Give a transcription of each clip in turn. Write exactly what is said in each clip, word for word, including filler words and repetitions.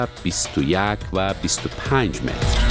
بیست و یک و بیست و پنج متر.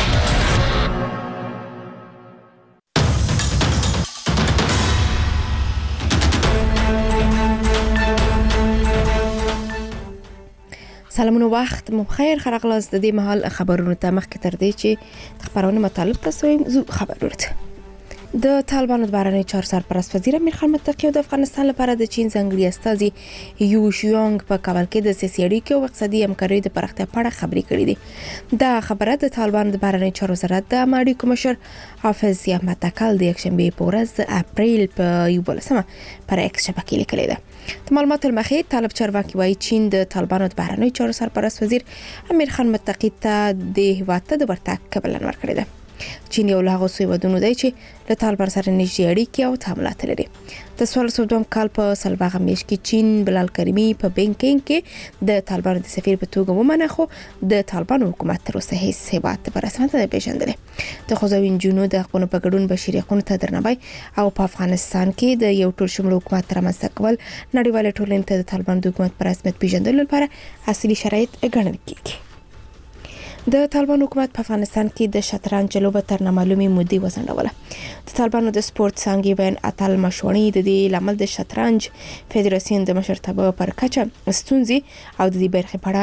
سلامونه وخت مو بخیر خلق لاز د دې مهال خبرونو ته مخکې تر دې چې د خبرونو مطالب تاسو ویم زو خبرونه د طالبانو د بهرنیو چارو سرپرست وزیر امیر خان متقی د افغانستان لپاره د چین ځانګړي استازي یو شیونګ په کابل کې د سیاسي اړیکو او اقتصادي همکارۍ د پراختیا په اړه خبرې کړې دي. دا خبره د طالبانو د بهرنیو چارو وزارت د اړیکو مشر حافظ احمد تکل د یکشنبه په ورځ د اپریل په یولسمه پر ایکس شبکې لیکلې ده. د معلوماتو لمخې طالب چارواکي وايي چین د طالبانو د بهرنیو چارو سرپرست وزیر امیر خان متقی ته د هیواد ته د ورتګ قبول ورکړی ده. چین یو له هغو هیوادونو دی چې له طالبان سره نږدې اړیکې او تعاملات لري. د څوارلس سوه دوه کال په سلباغه میاشت کې چین بلال کریمي په بینکینګ کې د طالبانو د سفیر په توګه ومنه، خو د طالبانو حکومت تر اوسه هیڅ هیواد په رسمیت نه پیژندلی. د ښځو نجونو د حقونو په ګډون بشري حقوقو ته درناوی او په افغانستان کې د یو ټول شموله حکومت رامنځته کول نړیوال ټولنې ته د طالبانو د حکومت په رسمیت پیژندلو لپاره اصلي شرایط ګڼل کېږي. د طالبانو حکومت په افغانستان کې د شطرنج لوبه تر نامعلومې مودې وځنډوله. د طالبانو د سپورت څانګې وین اتل مشوړی د دې لامل د شطرنج فدراسیون د مشرتابه پر کچه ستونزې او د دې برخې په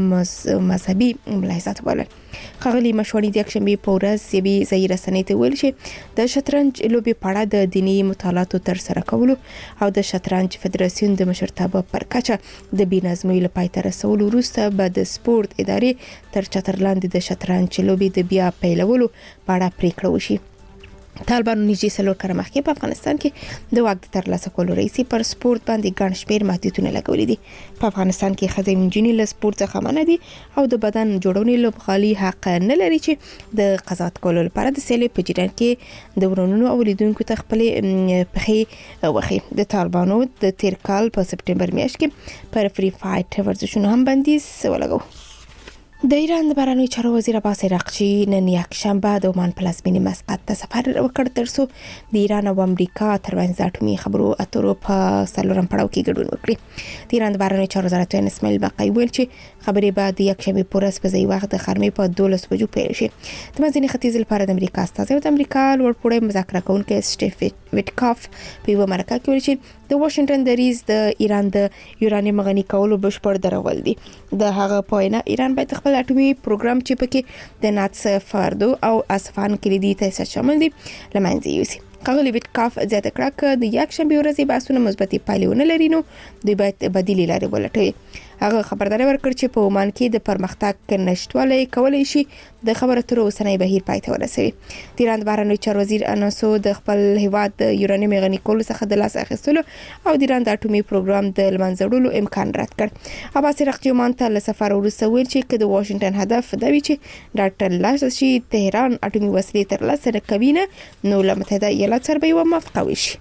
اړه مذهبي ملاحظات وکړل. خغلی مشوړی د یکشنبه په ورځ یوې ځایي رسنۍ ته ویل چې د شطرنج لوبې په اړه د دیني مطالعاتو تر سره کولو او د شطرنج فدراسیون د مشرتابه پر کچه د بېنظمۍ لپاره تر رسولو وروسته به د سپورت ادارې تر چتر لاندې د شطرنج لوبې د بیا پیلولو په اړه پریکړه وشي. طالبانو نږدې څلور کاله مخکې په افغانستان کې د واک د ترلاسه کولو رئیسي پر سپورت باندې ګڼ شمېر محدودیتونه لګولي دي. په افغانستان کې ښځې نجونې له سپورت څخه منع دي او د بدن جوړونې لوبغالي حق نه لري چې د قضاوت کولو لپاره د سیالۍ په جریان کې د ورونو او لیدونکو ته خپلې پښې وخی. د طالبانو د تیر کال په سپټمبر میاشت کې پر فری فایټ ورزشونو هم بندیز ولګاوه. د ایران د بهرنیو چارو وزیر عباس عراقچي نن یکشنبه د عمان پلازمینې مسقط ته سفر وکړ ترڅو د ایران او امریکا ترمنځ د اټومي خبرو اترو په څلورم پړاو کې ګډون وکړي. د ایران د بهرنیو چارو وزارت اسماعیل باقی ویل چې خبرې به د یکشنبه په ورځ په ځای وخت د خرمې په دولس بجو پیل شي. د منځني ختیځ لپاره د امریکا استازی او د امریکا لوړپوړی مذاکره کوونکی سټیف ویټکاف په یو مرکه کې ویل چې د واشنگټن دریځ د ایران د یورانیم غني کولو بشپړ درول دي. د هغه په وینا ایران باید خپل اټومي پروګرام چې پکې د ناتس فاردو او اصفهان کلیدي تاسیس شامل دي لمنځه یوسي. ښاغلي ویټکاف زیاته کړه چې د یکشنبه ورځې بحثونه مثبتې پایلې ونه لري نو دوی باید بدیلې لارې ولټوي. هغه خبرداري ورکړ چې په عمان کې د پرمختګ نشټوالی کولای شي د خبرو اترو اوسنی بهیر پای ته ورسوي. د ایران بهرنیو چارو وزیر اناسو د خپل هیواد د یورانیم غني کولو څخه د لاس اخیستلو او د ایران د اټومي پروګرام د لمنځه وړلو امکان رد کړ. عباس عراقچي عمان ته له سفر وروسته ویل چې د واشنگټن هدف دا وی چې ډاکټر لاشي تهران اټومي وسلې ترلاسه کوي نه نو له متحده ایالات سره به یو موافقه وشي.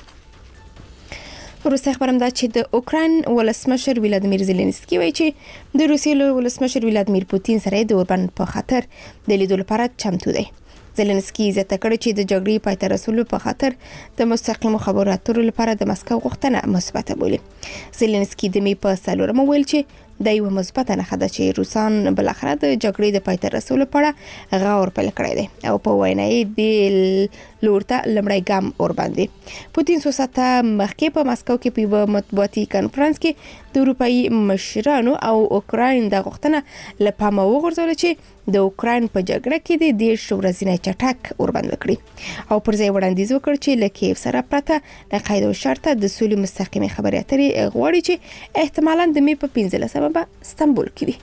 روسي خبرم دا چې د اوکراین ولسمشر ولادیمیر زيلنسکي وایي چې د روسي ولسمشر ولادیمیر پوتین سره د اوربان په خاطر د لیدلو لپاره چمتو دی. زيلنسکي زیاته کړې چې د جګړې پای ته رسولو په خاطر د مستقیم خبرو اترو لپاره د مسکو غوښتنه مثبته بولي. زيلنسکي د می په څلورم ویل چې د یو مثبت نه خده چې روسان بل اخر د جګړې د پای ته رسولو لپاره غور پیل کړی دی او په وینا یې د لورته لمړی ګام اور باندې. پوتین څو ساعته مخکې په مسکو کې په مطبوعاتي کانفرنس کې د اروپאי مشرانو او اوکراین د غوښتنه لپاره وغورځول چې د اوکراین په جګړه کې د دیش ورځنی چټک اور باندې وکړي او پر ځای وړاندیز وکړ چې له کیف سره پرته د قید او شرط د سولې مستقیمه خبرې اترې غواړي چې احتمالاً د می په پنځلسمه به استانبول کې وي.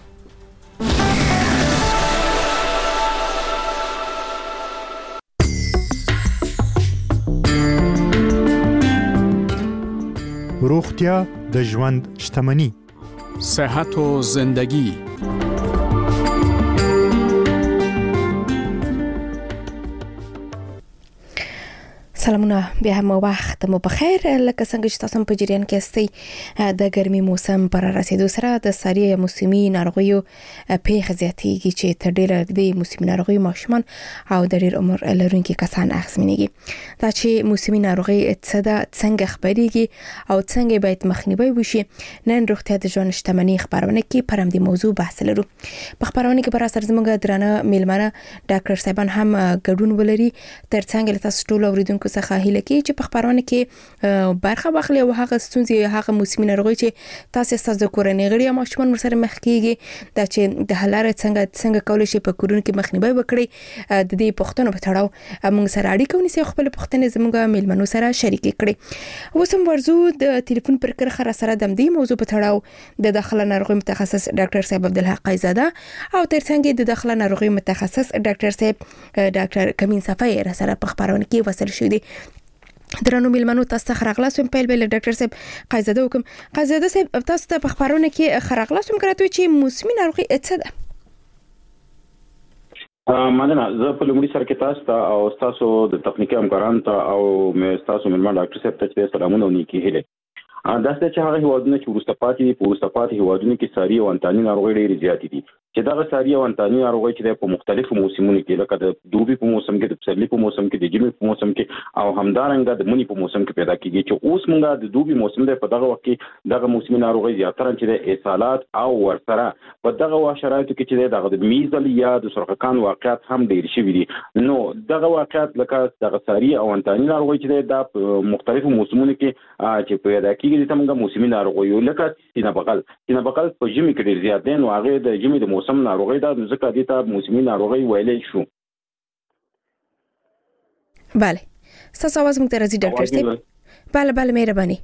روغتیا د ژوند شتمني. صحت و زندگی. سلامونه، بیا هم وخت وخت مو په خیر. لکه څنګه چې تاسو په جریان کې استئ د ګرمي موسم پر رسیدو سره د ساري موسمي ناروغیو پیښ زیاتېږي چې تر ډیره د موسمي ناروغیو ماشومان او د ډیر عمر لرونکي کسان اخیستمنېږي. دا چې موسمي ناروغي څه ده، څنګه خبريږي او څنګه باید مخنیوي وشي، نن روغتیا د ژوند شتمنۍ خبرونه کې پر همدې موضوع بحث لرو. په خبرونه کې پر اثر زموږ درانه میلمانه ډاکټر صاحبان هم ګډون ولري. ترڅنګ له تاسو ټول اوریدونکو څخه هیله کوي چې په خبرونه کې برخه واخلي او هغه ستونزې هغه موسمي ناروغي چې تاسو ستاسو کورنۍ غړي او ماشومان سره مخ کیږي دا چې د حلاره څنګه څنګه کولای شي په کورونو کې مخنیوي وکړي، د دې پښتنو په تړاو موږ سره اړیکه ونیسي، خپل پښتنې زموږ میلمنو سره شریک کړي. اوس هم ورزو د ټلیفون پر کرخه سره د دې موضوع په تړاو د داخله ناروغي متخصص ډاکټر صاحب عبدالحق قیزاده او ترڅنګ د داخله ناروغي متخصص ډاکټر صاحب ډاکټر کمین صفای را سره په خبرونه کې وصل شو دي. درنو میلمنو تاسو ته خراغلاسم پیل بل ډاکټر صاحب قیزاده وکم. قیزاده صاحب تاسو ته په خبرونه کې خراغلاسم کراته چې موسمي ناروغي څه ده؟ مننه. زه په لومړي سره کې تاسو ته او تاسو د تخنیکي همکارانو ته او مې تاسو میلمه ډاکټر صاحب ته سلامونه او نیکی هیله. دا څه چې هغه هیوادونه چې وروسته پاتې دي، په وروسته پاتې هیوادونو کې ساري او انتاني ناروغۍ ډېرې زیاتې دي چې دغه ساري او انتاني ناروغۍ چې په مختلفو موسمونو کې لکه د دوبي په موسم کې، د پسرلي په موسم کې، د ژمي په موسم کې او همدارنګه د مني په موسم کې پیدا کیږي. چې اوس موږ د دوبي موسم دی، په دغه وخت کې دغه موسمي ناروغۍ زیاتره چې د اسهالات او ورسره په دغه شرایطو کې چې دغه د میزل یا د سرخکان واقعات هم ډېر شوي دي. نو دغه واقعات لکه دغه ساري او انتاني ناروغۍ چې د مختلفو موسمونو کې چې پیدا کیږي د موږ موسمي ناروغي لکه سینه بغل سینه بغل په ژمي کې ډېر زیات دي، نو هغه د ژمي د موسم ناروغي ده، ځکه دې ته موسمي ناروغي ویلې شو. بله ستاسو आवाज موږ ته راځي ډاکټر صاحب. بله بله مهرباني.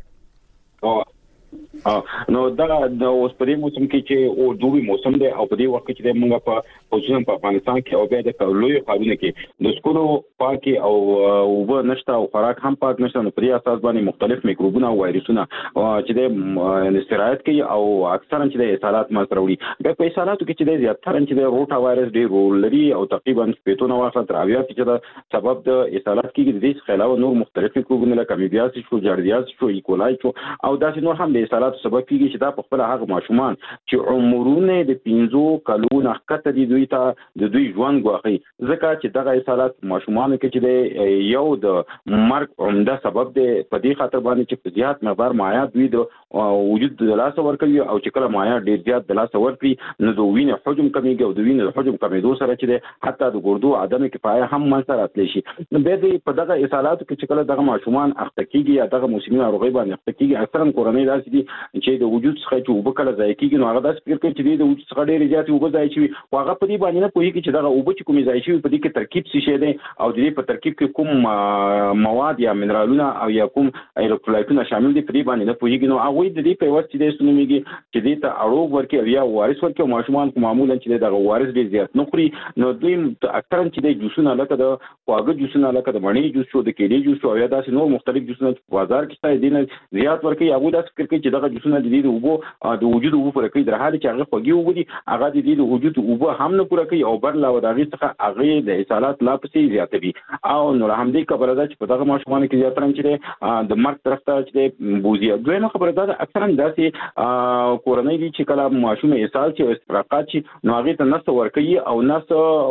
نو دا د اوس په دې موسم کې چې او دوبي موسم دی او په دې وخت کې موږ په خصوصا په افغانستان کې او بیا د لوی ښارونو کې د سکولو پاکي او اوبه نشته او خوراک هم پاک نشته، نو په دې اساس باندې مختلف میکروبونه او وایرسونه چې د استراحت کوي او اکثرا چې د اسهالات منځ راوړي. بیا په اسهالاتو کې چې د زیاتره چې د روټا وایرس ډېر رول لري او تقریبا شپږ واخله تر اویا چې د سبب د اسهالات کېږي. د دې علاوه نور مختلف میکروبونه لکه امیبیاسیس شو، جاردیاس شو، ایکولای شو او داسې نور هم د اسهالات سبب کیږي چې دا په خپل هغه ماشومان چې عمرونه د پنځو کلونو ښکته دي دوی ته د دوی ژوند غواخي، ځکه چې دغه اسهالات ماشومان کې چې د یو د مرګ عمده سبب دی. په دې خاطر باندې چې په زیات مقدار مایعات دوی د وجود د لاس ورکوي او چې کله مایعات ډیر زیات د لاس ورکړي نو د وینې حجم کمیږي او د وینې د حجم کمیدو سره چې د حتی د ګردو عدم کفایه هم منځ راتلی شي. نو به د په دغه اسهالاتو کې چې کله دغه ماشومان اخته کیږي یا دغه موسمي ناروغي باندې اخته کیږي، اکثرا کورنۍ داسې دي چې د وجود څخه چې وبو کله ځای کیږي، نو هغه داسې فکر کوي چې د وجود څخه ډېر زیات وبو ځای شي او هغه په دې باندې نه پوهیږي چې دغه وبو چې کومې ځای شي په دې کې ترکیب څه شی دی او د دې په ترکیب کې کوم مواد یا منرالونه او یا کوم الکترولایټونه شامل دي په دې باندې نه پوهیږي. نو هغه د دې په واسطه د سنومیږي چې دې ته اړوب ورکړي یا وارث ورکړي. ماشومان کوم معمولا چې دغه وارث ډېر زیات نه خوري، نو دوی اکثرا چې د جوسونه لکه د خواږه جوسونه لکه د مڼې جوس شو، د کیلې جوس شو یا داسې نور مختلف جوسونه په بازار کې شته دي نه زیات ورکړي. هغه داسې فکر کوي چې دغه جوسونه د دې د وبو د وجود وبو پر کوي، در حال چې هغه خوږي وبو دي هغه د دې د وجود وبو هم نه پوره کوي او بر لا وداغي څخه هغه د اسهالات لا پسې زیاتوي. او نو همدې خبره ده چې په دغه ماشومان کې زیاتره چې د مرګ طرف ته چې بوزي. دویمه خبره ده اکثرا داسې کورنۍ دي چې کله ماشوم اسهال چې استفراقات شي نو هغه ته نس ورکوي او نس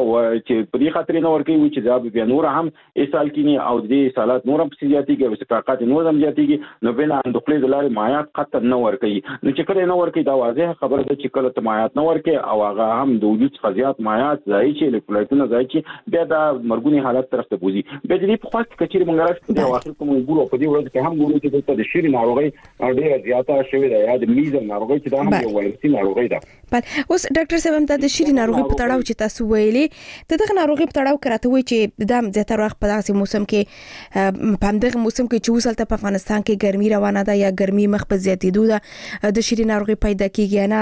چې په دې خاطر نه ورکوي چې دا بیا نور هم اسهال کینی او د اسهالات نور هم زیاتېږي او استفراقات نور هم زیاتېږي، نو بل اندخلي د لارې مایعات خطر نه ورکوي. نو چې کله نه ورکوي دا واضح خبره ده چې کله ته مایعات نه ورکوي او هغه هم د وجود څخه زیات مایعات ځای شي، الکترولایټونه ځای شي، بیا دا مرګونی حالت طرف ته بوزي. بیا د دې په خاص کچېر مونږ راځو په اخر کوم ګورو په دې ورځ کې هم ګورو چې د شری ناروغي ډېره زیاته شوې ده یا د میزل ناروغي چې دا هم یو وایرسي ناروغي ده. بل اوس ډاکټر صاحب هم د شری ناروغي په تړاو چې تاسو ویلي دغه ناروغي په تړاو کراته وي چې د زیاتره وخت په داسې موسم کې په همدغه موسم کې چې وسلته په افغانستان کې ګرمي روانه ده یا ګرمي مخ په زیاتېدو ده د شری ناروغي پیدا کیږي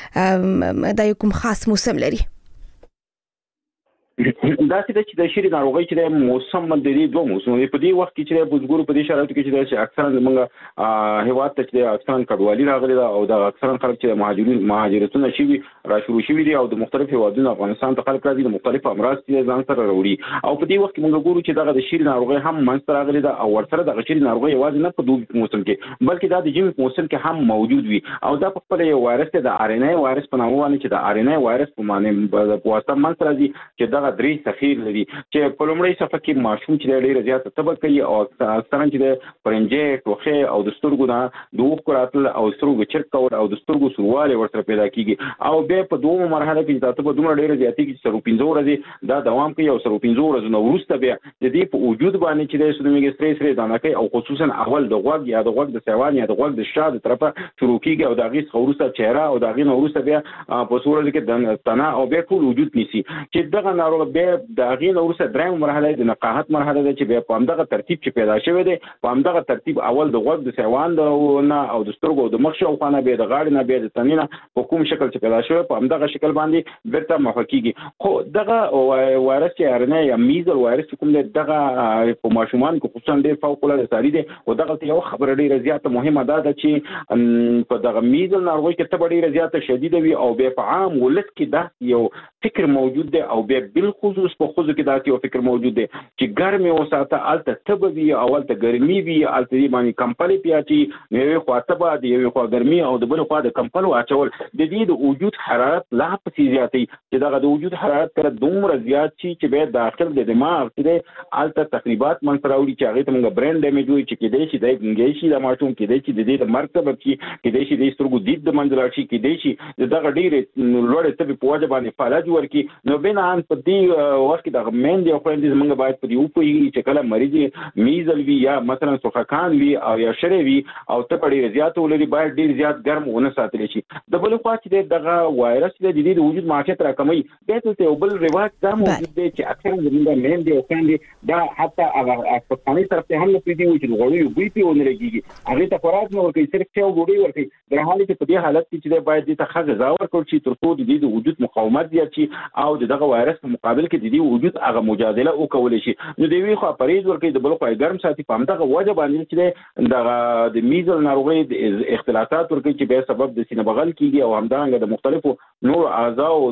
نه دا یو کوم خاص موسم لري؟ دا چې د شری ناروغي چې د موسم د دې دوه موسمونو په دې وخت کې چې د بزګورو په دې شرایطو کې چې اکثرا موږ هیواد ته چې اکثرا کډوالي راغلي او د اکثرا خلک چې مهاجرین مهاجرتونه شي را شروع شوی دي او د مختلفو هیوادونو افغانستان ته خلک راځي د مختلفو امراض چې ځان سره راوړي او په دې وخت کې موږ ګورو چې دغه د شری ناروغي هم منځ راغلي ده او ورسره د شری ناروغي یوازې نه په دوبي موسم کې بلکې دا د ژمي موسم کې هم موجود وي او دا په خپل یو وایرس د آر ان اي وایرس په نامه باندې چې د آر ان اي وایرس په معنی په واسطه منځ راځي چې دغه درې سفیر لري چې په لومړی صفحه کې ماشوم چې ډېر زیات تبه کوي او اکثرا چې د پرنجې ټوخه او د سترګو نه د اوښ راتل او سترګو چرک کول او د سترګو سورواله ورسره پیدا کیږي او بیا په دومره مرحله کې چې تاسو دومره ډېر زیاتې کې سره پنځه ورځې دا دوام کوي او سره پنځه ورځې نو وروسته بیا د دې په وجود باندې چې د سودومیګ سټریس لري دا نه کوي او خصوصا اول د غوږ یا د غوږ د سیوان یا د غوږ د شا د طرفه شروع کیږي او د غیس خورسته چهره او د غین ورسته بیا په صورت کې د تنا او بیا ټول وجود نيسي چې دغه ناروغ بیا د غین ورسته درېم مرحله د نقاهت مرحله ده چې بیا په همدغه ترتیب چې پیدا شوی دی په همدغه ترتیب اول د غوږ د سیوان نه او د سترګو د مخ شو خانه بیا د غاړې نه بیا د تنینه په کوم شکل چې پیدا شوی په همدغه شکل باندې بیرته مخکیږي خو دغه وایرس چې ارنه یا میزل وایرس کوم دغه په ماشومان کو خصوصا ډېر فوق العاده ساري دي او دغه یو خبره ډېره زیاته مهمه ده چې په دغه میزل ناروغي کې ته ډېره زیاته شدیده وي او بیا په عام ولس کې دا یو فکر موجود دی او بیا بالخصوص په خوځو کې دا یو فکر موجود دی چې ګرمي وساته الته تبه وي او الته ګرمي وي الته باندې کمپل پیاچی نو خو تبه دی یو خو ګرمي او د بل خو د کمپل واچول د دې د وجود حرارت لا پسې زیاتې چې دغه د وجود حرارت کله دومره زیات شي چې به داخل د دماغ کې الته تقریبات من راوړي چې هغه ته موږ برین ډیمیج وي چې کېدای شي د انګلیسي شي د ماشوم کېدای شي د دې د مرګ سبب شي کېدای شي د سترګو دید د منځ شي کېدای شي دغه ډېر لوړ تبي په وجه باندې فلج ورکی نو بنا ان په دې وخت کې د مین دی خو دې موږ باید په دې او په چې کله مریض میزل وی یا مثلا سوخکان وی او یا شری وی او ته په ډېر زیات ولري باید ډېر زیات ګرم ونه ساتل شي د بل خوا چې دغه وایرس د دې د وجود معافیت راکمي به ته یو بل رواج دا موجود دی چې اکثر زموږ مین دی او کاندي دا حتی هغه افغاني طرف ته هم نه پریدي و چې غوړي وي په ونه لګيږي هغه ته خوراک نه ورکوي صرف یو غوړي ورکوي در حالت چې په دې حالت کې چې باید دې ته خغه زاور کول شي تر څو د دې د وجود مقاومت زیات شي او دغه وایرس په مقابل کې د دې وجود هغه مجادله وکول شي نو دوی خو پریز ورکوي د بل خو ګرم ساتي په همدغه وجه باندې چې دغه د میزل ناروغي د اختلاطات ورکوي چې به سبب د سینه بغل کیږي او همدارنګه د مختلفو نور اعضاء او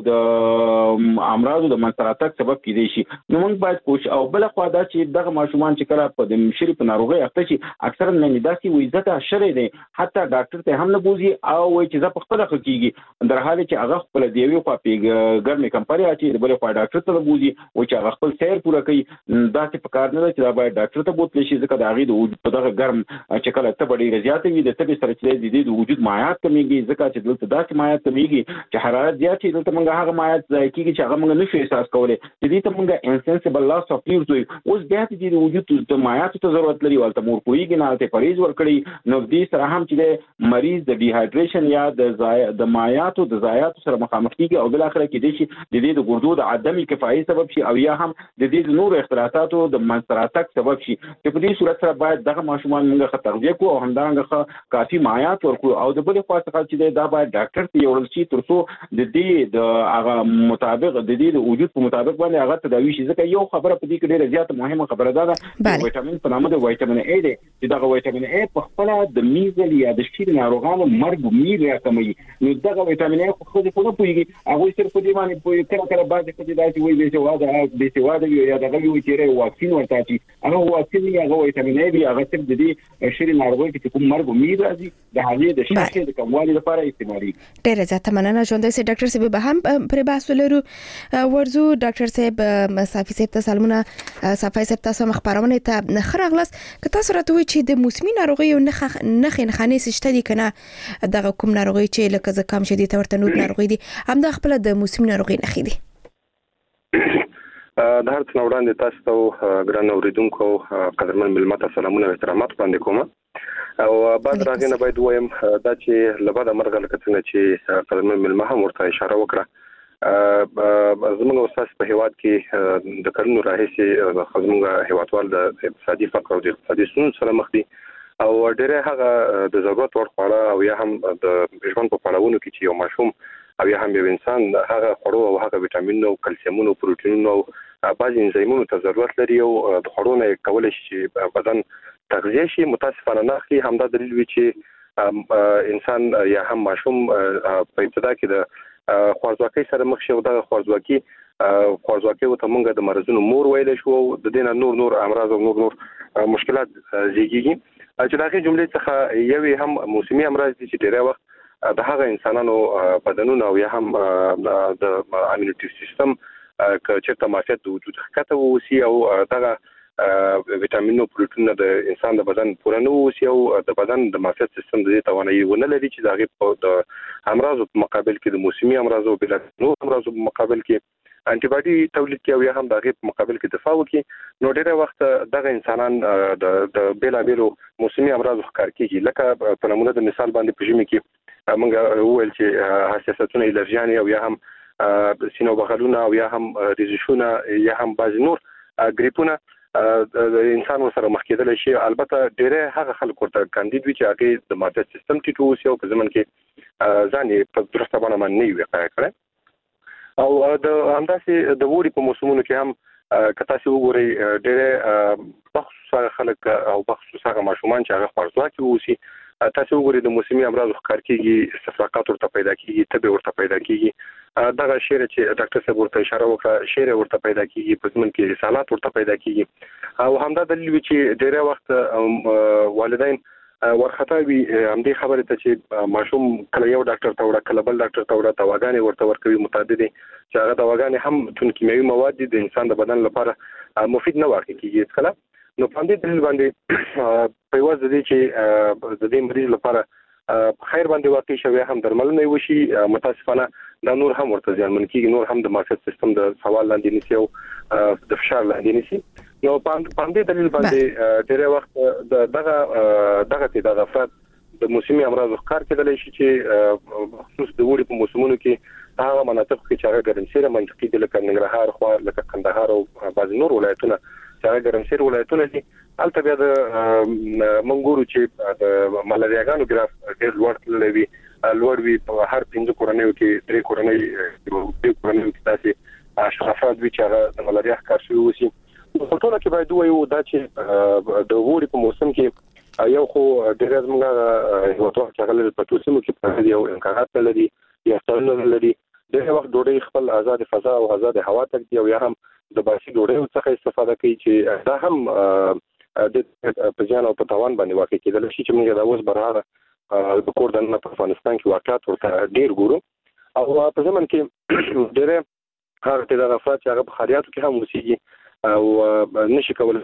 د امراض د منځراتک سبب کیږي شي نو موږ باید کوشش او بل خو دا چې دغه ماشومان چې کله په د مشری په ناروغي اخته شي اکثرا نه داسي وي ځکه شری دي حتی ډاکټر ته هم نه بوزي او وایي چې زه په خپل خکېږي در حال چې هغه خپل دی وی په ګرمه کمپنی اچي د بل خو ډاکټر ته بوزي او چې هغه خپل سیر پوره کوي دا چې په کار نه چې دا باید ډاکټر ته بوتل شي ځکه دا غي د وجود په دغه ګرم چې کله ته ډېر زیات وي د تبي سره چې د وجود مایعات کمیږي ځکه چې دلته داسې مایعات کمیږي چې حرارت زیات شي دلته موږ هغه مایعات ځای کیږي چې هغه موږ نشو احساس کولای چې دې ته موږ انسنسبل لاس اف فلیوز وي اوس بیا چې د وجود د مایعات ته ضرورت لري ولته مور کویږي نه ته پریز ور کړی نو دې سره هم چې مریض د ډیهایډریشن یا د د مایعاتو د ضایعاتو سره مخامخ کیږي او بل اخر کې دې شي د دې د ګردو د عدمي کفایي سبب شي او یا هم د دې د نور اختلاطاتو د منځراتک سبب شي چې په دې صورت سره باید دغه ماشومان موږ تغذیه کوو او همدارنګه کافي مایعات ورکړو او د بل خوا څخه چې دا باید ډاکټر ته یوړل شي تر څو د دې د هغه مطابق د دې د وجود په مطابق باندې هغه تداوي شي ځکه یو خبره په دې کې ډېره زیاته مهمه خبره ده د وټامین په نامه د وټامین اے دی چې دغه وټامین اے په خپل د میزل یا د شیر ناروغانو مرګ میر راکموي نو دغه وټامین اے خو د خپل پویږي هغه صرف په دې باندې پوي کله کله بعض څه داسې وي چې واده د سیواده یا دغه وی چې واکسین ورته شي هغه واکسین یا هغه وټامین اے دی هغه صرف د دې شیر ناروغي چې کوم مرګ میر راځي د هغې د شخصي د کموالي لپاره استعمالي ډېر زیاته مننه ژوندۍ سي ډاکټر صاحب به هم پر بحث لرو ورزو ډاکټر صاحب صافي صاحب ته سلامونه صافي صاحب تاسو مخبرونه ته خرغلس که تاسو راته وی چې د موسمي ناروغي او نخ نخ نخانې سشته دي کنه دغه کوم ناروغي چې لکه زکام شدید ورته نور ناروغي دي هم د خپل د موسمي ناروغي نخې دي د هر څه وړاندې تاسو ته ګران اوریدونکو قدرمن ملمت سلامونه او احترامات وړاندې کوم او بعد راغنه باید وایم دا چې لبا د مرګ لکه څنګه چې قدرمن ملمه هم ورته اشاره وکړه زموږ استاد په هیواد کې د کلونو راهیسې خزموږ هیوادوال د اقتصادي فقر او د اقتصادي ستونزو سره مخ دي او ډېر هغه د ضرورت وړ خواړه او یا هم د ژوند په پړاوونو کې چې یو ماشوم او یا هم یو انسان هغه خوړو او هغه وټامین او کلسیم او پروتین او بعض انزایمونو ته ضرورت لري او د خوړو نه کولای شي بدن تغذیه شي متاسفانه نه اخلي همدا دلیل وی چې انسان یا هم ماشوم په ابتدا کې د خوارزواکۍ سره مخ شو. د خوارزواکۍ خوارزواکۍ او تمنګ د مرزونو مور ویل شو د دینه نور نور امراض او نور نور مشکلات زیږیږي چې دغه جملې څخه یوې هم موسمي امراض دي چې ډېر وخت د هغه انسانانو بدنونو او یا هم د امینیټي سیستم که چېرته معافیت د وجود ښکته ووسي او دغه ویټامینونو پروټینونه د انسان د بدن پوره نه ووسي او د بدن د معافیت سیستم د دې توانایي ونه لري چې د هغې د امراضو په مقابل کې د موسمي امراضو بل نور امراضو په مقابل کې انټي باډي تولید کوي او یا هم د هغې په مقابل کې دفاع وکړي. نو ډېر وخت دغه انسانان د د بیلابیلو موسمي امراضو ښکار کیږي. لکه په نمونه د مثال باندې په ژمي کې موږ وویل چې حساسیتونه الرجیانې او یا هم سینو بغلونه او یا هم ریزشونه یا هم بعضې نور ګریپونه د انسان سره مخ کېدل شي. البته ډېر هغه خلک ورته کاندید وي چې هغه د معافیت سیستم ټیټ ووسي او په ځمن کې ځان یې په درسته باندې باندې نه وقایع کړي. او د همداسې د ووري په موسمونو کې هم که تاسو وګورئ ډېر بخصوص خلک او بخصوص هغه ماشومان چې هغه خوارزواکي ووسي تاسو وګورئ د موسمي امراض ښکار کیږي، استفراقات ورته پیدا کیږي، تبه ورته پیدا کیږي. دغه شعر چې ډاکټر صاحب ورته اشاره وکړه شعر ورته پیدا کیږي، په ځمن کې رسالات ورته پیدا کیږي. او همدا دلیل وی چې ډېر وخت والدین ورخطا وي همدې خبره ته چې ماشوم کله یو ډاکټر ته وړه کله بل ډاکټر ته وړه دواګانې ورته ورکوي متعددې چې هغه دواګانې هم تون کیمیاوي مواد دي د انسان د بدن لپاره مفید نه واقع کیږي ځکه. نو په دې دلیل باندې په واسطه دي چې د دې مریض لپاره خیر باندې واقع شوی هم درملنه وشي. متاسفانه دا نور هم ورته ځانمن کیږي، نور هم د معافیت سیستم د سوال لاندې نیسي او د فشار لاندې نیسي. نو په دې دلیل باندې ډېر وخت دغه دغه د افراد د موسمي امراض ښکار کېدلی شي چې خصوص د وړي په موسمونو کې هغه مناطق کې چې هغه ګرمسیره منطقې دي لکه ننګرهار خوا لکه کندهار او بعض نور ولایتونه چې هغه ګرمسیر ولایتونه دي. هلته بیا د منګورو چې د ملارياګانو ګراف ډېر لوړ تللی وي، لوړ وي په هر پنځه کورنیو کې درې کورنۍ درې کورنیو کې داسې اشخاص وي چې هغه د ملاریا ښکار شوي وسي. په ټوله کې باید ووایو دا چې د وړي په موسم کې یو خو ډېر زموږ هیوادوال چې هغه په ټول سیمو کې پراته دي او امکانات نه لري یا ستړیا نه لري. ډېر وخت ډوډۍ خپل آزاد فضا او آزاد هوا ته دي او یا هم د باسي ډوډۍ څخه استفاده کوي چې دا هم د په ځان او په توان باندې واقع کېدل شي چې موږ دا اوس برابر د کور دننه په افغانستان کې واقعات ورته ډېر ګورو. او په ځمن کې ډېر هغه د افراد چې هغه په خاریاتو کې هم اوسېږي او نشي کولای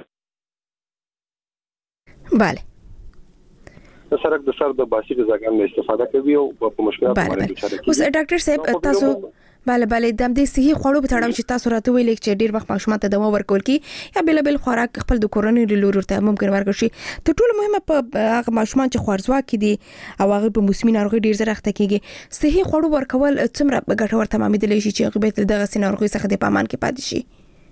بله د سرک د سر د باسي غذاګانو استفاده کوي او په مشکلات باندې دوچاره کیږي. اوس ډاکټر صاحب تاسو بله بله د دې صحي خوړو په تړاو چې تاسو راته ویل چې ډیر وخت ماشومان ته دوا ورکول کی یا بل بل خوراک خپل د کورونی لور ورته ممکن ورکړي شي. ته ټول مهمه په هغه ماشومان چې خوارزواکي دي او هغه په موسمي ناروغي ډیر زره اخته کیږي صحي خوړو ورکول څومره ګټور تمامېدلی شي چې هغه به دغه سيناروغي څخه د پامان کې پاتې شي.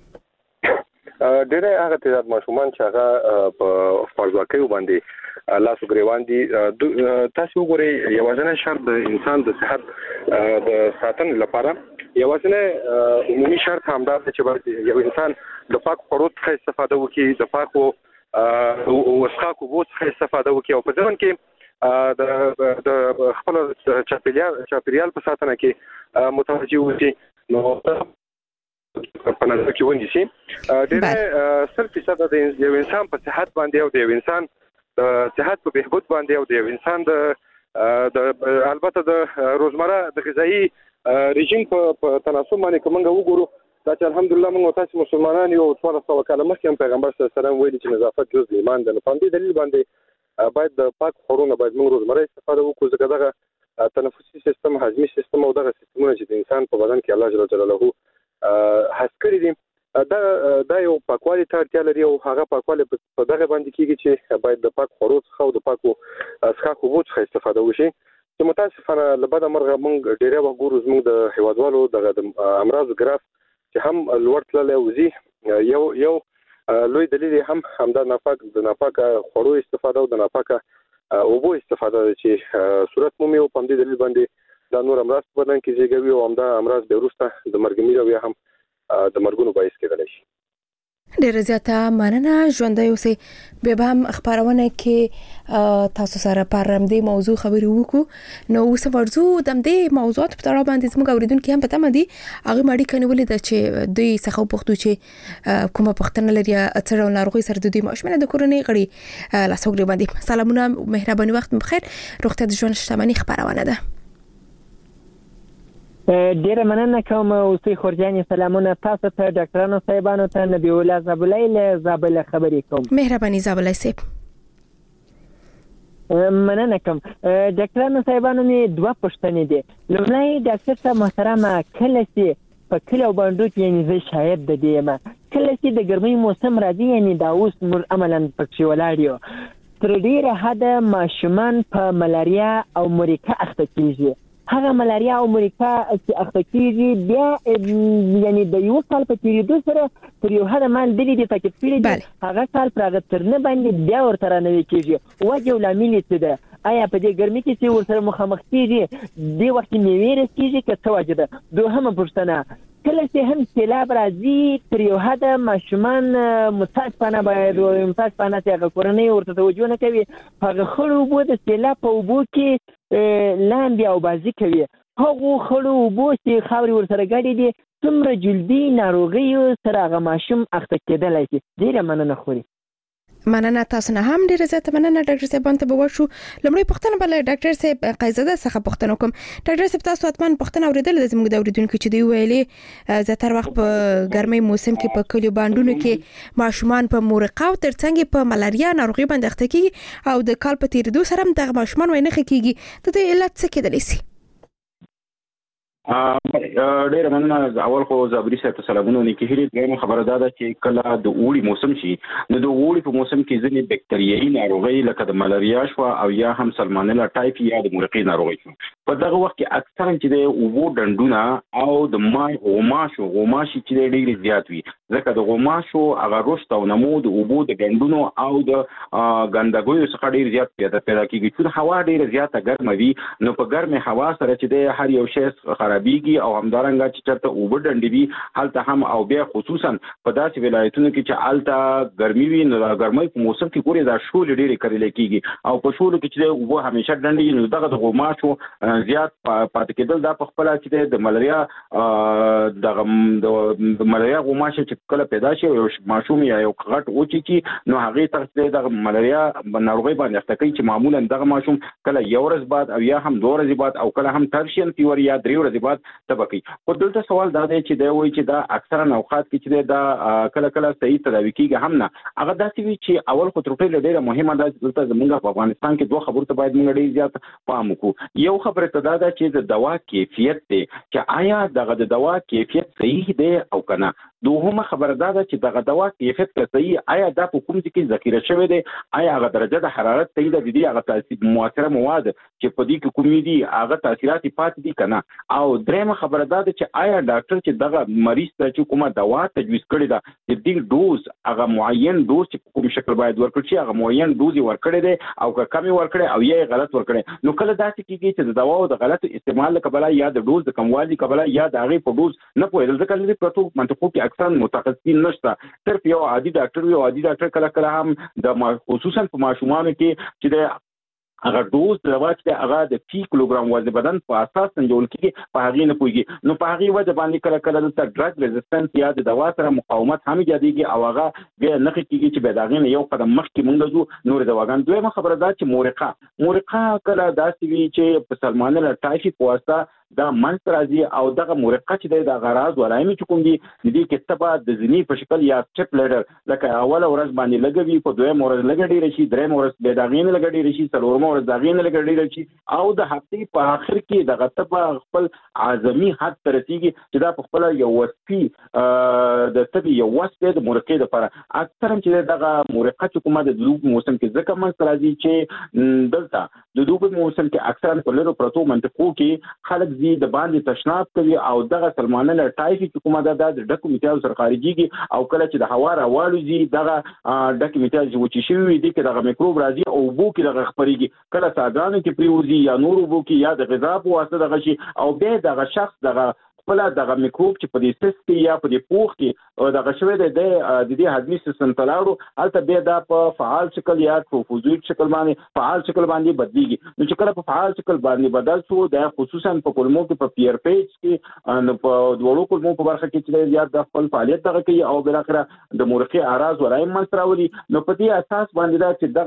ډېر هغه تعداد ماشومان چې هغه په خوارزواکي باندې لاسو ګریوان دي تاسو وګورئ یوازینی شرط د انسان د صحت د ساتنې لپاره یوازینی عمومي شرط همدا دی چې یو انسان د پاک خوړو څخه استفاده وکړي، د پاکو او څښاکو بو څخه استفاده وکړي او په ځمن کې د خپل چاپیریال چاپیریال په ساتنه کې متوجه وي. نو په نظر کې ونیسي ډېر سل فیصد د یو انسان په صحت باندې او د یو انسان د صحت په بهبود باندې او د یو انسان د د البته د روزمره د غذایی رژیم په تناسب باندې کومه وګورو دا چې الحمدلله موږ تاسو مسلمانان یو څوار سو کاله مخکې پیغمبر صلی الله علیه وسلم ویلي چې نظافت جز ایمان ده. په دې دلیل باندې باید د پاک خورونو باید موږ روزمره استفاده وکړو ځکه دغه تنفسي سیستم، هضمي سیستم او دغه سیستمونه چې د انسان په بدن کې الله جل جلاله هڅ کړی دي دا دا یو پاکوالي ته اړتیا لري او هغه پاکوالي په دغه باندې کېږي چې باید د پاک خوړو څخه او د پاکو څښاکو بو څخه استفاده وشي. چې متاسفانه لبدا مرغه موږ ډېر وخت ګورو زموږ د هیوادوالو دغه امراض ګراف چې هم لوړ تللی وزي. یو یو لوی دلیل هم همدا ناپاک د ناپاکه خوړو استفاده او د ناپاکه اوبو استفاده چې صورت مومي او په دې دلیل باندې دا نور امراض په بدن کې زیږوي او همدا امراض به وروسته د مرګ میره یا هم د مرګونو باعث کېدلی شي. ډېر زیاته مننه ژوندۍ اوسئ. بیا به هم خبرونه کې تاسو سره پر دې موضوع خبرې وکړو. نو اوس ورځو د دې موضوعات په اړه باندې زموږ اوریدونکو هم پته مدي هغه ماړي کنيولې د چې دوی څخه پوښتو چې کومه پښتنه لري څه ډول ناروغي سره د دې ماشومانه د کورنۍ غړي لاسوګړي باندې. سلامونه، مهرباني، وخت بخیر. روغتیا د ژوند شتمنۍ خبرونه ده. ډیره مننه کوم اوسې خورجاني. سلامونه تاسو ته، ډاکټرانو صاحبانو ته، نبی الله زابلای له زابل خبرې کوم. مهرباني زابلای صاحب. مننه کوم ډاکټرانو صاحبانو. مې دوه پوښتنې دي. لومړی ډاکټر صاحب محترمه، کله چې په کلیو باندې کې یعنی زه شاید د دې ما کله چې د ګرمۍ موسم راځي، یعنی دا اوس مر عملاً پکې ولاړ یو، تر ډیره حده ماشومان په ملاریا او مریکا اخته کیږي. هغه ملاریا او مریکا چې اخته کیږي بیا یعنی د یو کال په تیریدو سره تر یو حده مال دلی دي تاکید کړی دي هغه کال پرغه تر نه باندې بیا ورته رانوي کیږي. وجه لامل څه ده؟ آیا په دې ګرمۍ کې چې ورسره مخامخ کیږي د وخت میوې رسیږي که څه وجه ده؟ دوهمه پوښتنه، کله چې هم سیلاب راځي تر یو حده ماشومان متاسفانه باید متاسفانه چې هغه کورنۍ ورته توجه نه کوي، هغه خړو اوبو د سیلاب په اوبو کې لاندې او بازي کوي. هغه خړو اوبو چې خاورې ورسره ګډې دي څومره جلدي ناروغیو سره هغه ماشوم اخته کېدلی شي. ډېره مننه خوري. مننه تاسو نه هم ډیره زیاته مننه ډاکټر صاحب. انت به وشو لمړی پښتنه بل ډاکټر صاحب قیزاده څخه پښتنه کوم. ډاکټر صاحب تاسو اتمن پښتنه اوریدل د زموږ د اوریدونکو چې دی ویلې زیاتره وخت په ګرمۍ موسم کې په کلیو باندونو کې ماشومان په مورقه او ترڅنګ په ملاریا ناروغي باندې اخته کیږي او د کال په تیریدو سره هم د ماشومان وینه کیږي. د دې علت څه کېدلی شي؟ ډېر مننه. اول خو زابري صاحب ته سلامونه نیکی هیلې. درېمه خبره دا ده چې کله د اوړي موسم شي نو د اوړي په موسم کې ځینې بکټریايي ناروغۍ لکه د ملاریا شو او یا هم سالمونیلا ټایفي یا د مورقې ناروغۍ شو. په دغه وخت کې اکثرا چې د اوبو ډنډونه او د مای غوماشو غوماشي چې ډېر زیات وي، ځکه د غوماشو هغه رشد او نمو د اوبو د ډنډونو او د ګندګویو څخه ډېر زیات پیدا پیدا کیږي. چې هوا ډېر زیاته ګرمه وي نو په ګرمه هوا سره چې د هر یو شی خرابېږي او همدارنګه چې چرته اوبه ډنډې وي هلته هم او بیا خصوصا په داسې ولایتونو کې چې هلته ګرمي وي نو د ګرمۍ په موسم کې ګورې دا شولې ډېرې کرلی کېږي او په شولو کې چې اوبه همیشه ډنډې نو دغه د غوماشو زیات پاتې کېدل دا په خپله چې د ملاریا د ملاریا غوماشه چې کله پیدا شي یو ماشوم یا یو غټ اوچي چې نو هغې ته دغه ملاریا ناروغۍ باندې اخته کوي چې معمولا دغه ماشوم کله یو ورځ بعد او یا هم دوه ورځې بعد او کله هم ترشین فیور یا درې ورځې بعد تبه کوي. خو دلته سوال دا دی چې دی وایي چې دا اکثرا اوقات کې چې دا کله کله صحیح تداوي کېږي هم نه. هغه داسې وي چې اول خو تر ټولو ډېره مهمه ده چې دلته زموږ په افغانستان کې دوه خبرو ته باید موږ ډېر زیات پام وکړو. یو خبره ته دا ده چې د دوا کیفیت دی چې آیا دغه د دوا کیفیت صحیح دی او که نه. دوهمه خبره دا ده چې دغه دوا کیفیت که صحیح آیا دا په کوم ځای کې ذخیره شوی دی، آیا هغه درجه د حرارت صحیح ده، د دې هغه تاثیر مؤثره مواد چې په دې کې کومې دي هغه تاثیرات پاتې دي که نه. او درېیمه خبره دا ده چې آیا ډاکټر چې دغه مریض ته چې کومه دوا تجویز کړې ده د دې ډوز هغه معین ډوز چې په کوم شکل باید ورکړل شي هغه معین ډوز یې ورکړی دی او که کم یې ورکړی او یا یې غلط ورکړی. نو کله داسې کېږي چې د دواو د غلط استعمال له کبله یا د ډوز د کموالي کبله یا د هغې په ډوز نه پوهېدل، ځکه لرې پرتو منطقو کې اکثرا متخصصین نشته، صرف یو عادي ډاکټر وي او عادي ډاکټر کله کله هم د خصوصا په ماشومانو کې چې د هغه ډوز د دوا چې هغه د فی کیلوګرام وزن بدن په اساس سنجول کېږي په هغې نه پوهېږي. نو په هغې وجه باندې کله کله دلته ډرګ ریزسټنس یا د دوا سره مقاومت هم ایجادېږي او هغه بیا نښې کېږي چې بیا د هغې نه یو قدم مخکې مونږ ځو نورې دواګانې. دویمه خبره دا چې مورقه مورقه کله داسې وي چې په سالمونیلا ټایفي په واسطه دا منځ راځي او دغه مورقه چې دی د غراض ولایم چې کوم دي د دې کې تبه د ځینې په شکل یا سټپ لیډر لکه اوله ورځ باندې لږه وي، په دویمه ورځ لږه ډېره شي، درېیمه ورځ بیا د هغې نه لږه ډېره شي، څلورمه ورځ د هغې نه لږه ډېره شي او د هفتې په آخر کې دغه تبه خپل اعظمي حد ته رسېږي چې دا په خپله یو وصفي د تبې یو وصف دی د مورقې دپاره. اکثرا چې دغه مورقه چې کومه د دوبي موسم کې ځکه منځته راځي چې دلته د دوبي موسم کې اکثرا په لرو پرتو منطقو کې خلک ځي د باندې تشناب کوي او دغه سالمونیلا ټایفي چې کومه ده دا د ډکو میټیازو سره خارجېږي او کله چې د هوا راوالوځي دغه ډکې میټیاز چې وچې شوي وي دې کې دغه میکروب راځي او اوبو کې دغه خپرېږي، کله څاګانو کې پرېوځي یا نور اوبو کې یا د غذا په واسطه دغه شي او بیا دغه شخص دغه خپل دغه میکروب چې په دې سیس کې یا په دې پوښ کې دغه شوی دی د دې هضمي سیستم تلاړو هلته بیا دا په فعال شکل یا پروفوزیټ شکل باندې فعال شکل باندې بدلیږي. نو چې کله په فعال شکل باندې بدل شو دا خصوصا په کولمو کې په پیر پیج کې نو په دوړو کولمو په برخه کې چې زیات د خپل فعالیت دغه کوي او بل اخره د مورخي اراز ولای منځراولي. نو په دې اساس باندې دا چې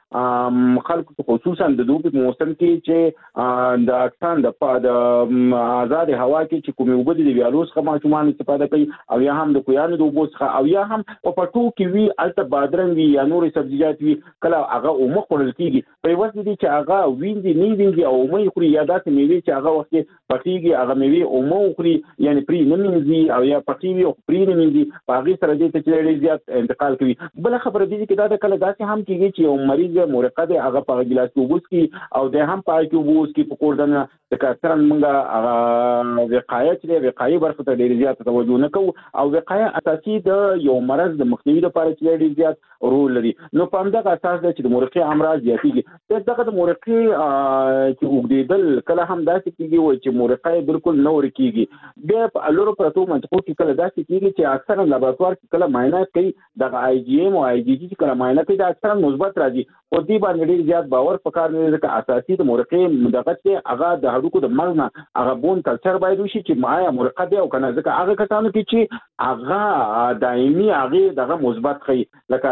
دغه خلکو خصوصا د دوبي موسم کې چې د اکسان د د آزاد هوا کې چې کومې وبدي د ویالوس څخه ماشومان استفاده کوي او یا هم د کویانو د اوبو څخه او یا هم په پټو کې وی الته بادرنګ وی یا نور سبزیجات وی کله هغه اومه خوړل کیږي په واسطه دي چې هغه وینځي نه وینځي او اومه خوري یا داسې میوه چې هغه وخت پټیږي هغه میوه اومه خوري یعنی پری نه مینځي او یا پټیږي او پری نه مینځي په هغه سره دې چې ډېر زیات انتقال کوي. بل خبره دي چې دا د کله داسې هم کیږي چې یو مریض مرقه دی هغه په ګلاس کې وبوس کی او د هم پای کې وبوس کی په کوردنه د کارترن منګه هغه وقایه چې وقایه برخه ته ډېر زیات توجه نه کوو او وقایه اساسي د یو مرض د مخنیوي لپاره چې ډېر زیات رول لري. نو په همدغه اساس دی چې د مرقه امراض زیاتېږي. دغه د مرقه چې وګړيدل کله هم داسې کیږي و چې مرقه بالکل نه ورکیږي. بیا په الورو پرتو منطقو کې کله داسې کیږي چې اکثرا لابراتوار کې کله معاینه کوي د آی جی ایم او آی جی جی کله معاینه کوي دا اکثرا مثبت راځي او دې باندې ډېر زیات باور پکار نه لري چې اساسي د مرقه مدغه چې هغه د هډوکو د مرز نه هغه بون کلچر باید وشي چې مایا مرقه دی او کنه ځکه هغه کسانو کې چې هغه دایمي هغه دغه مثبت خي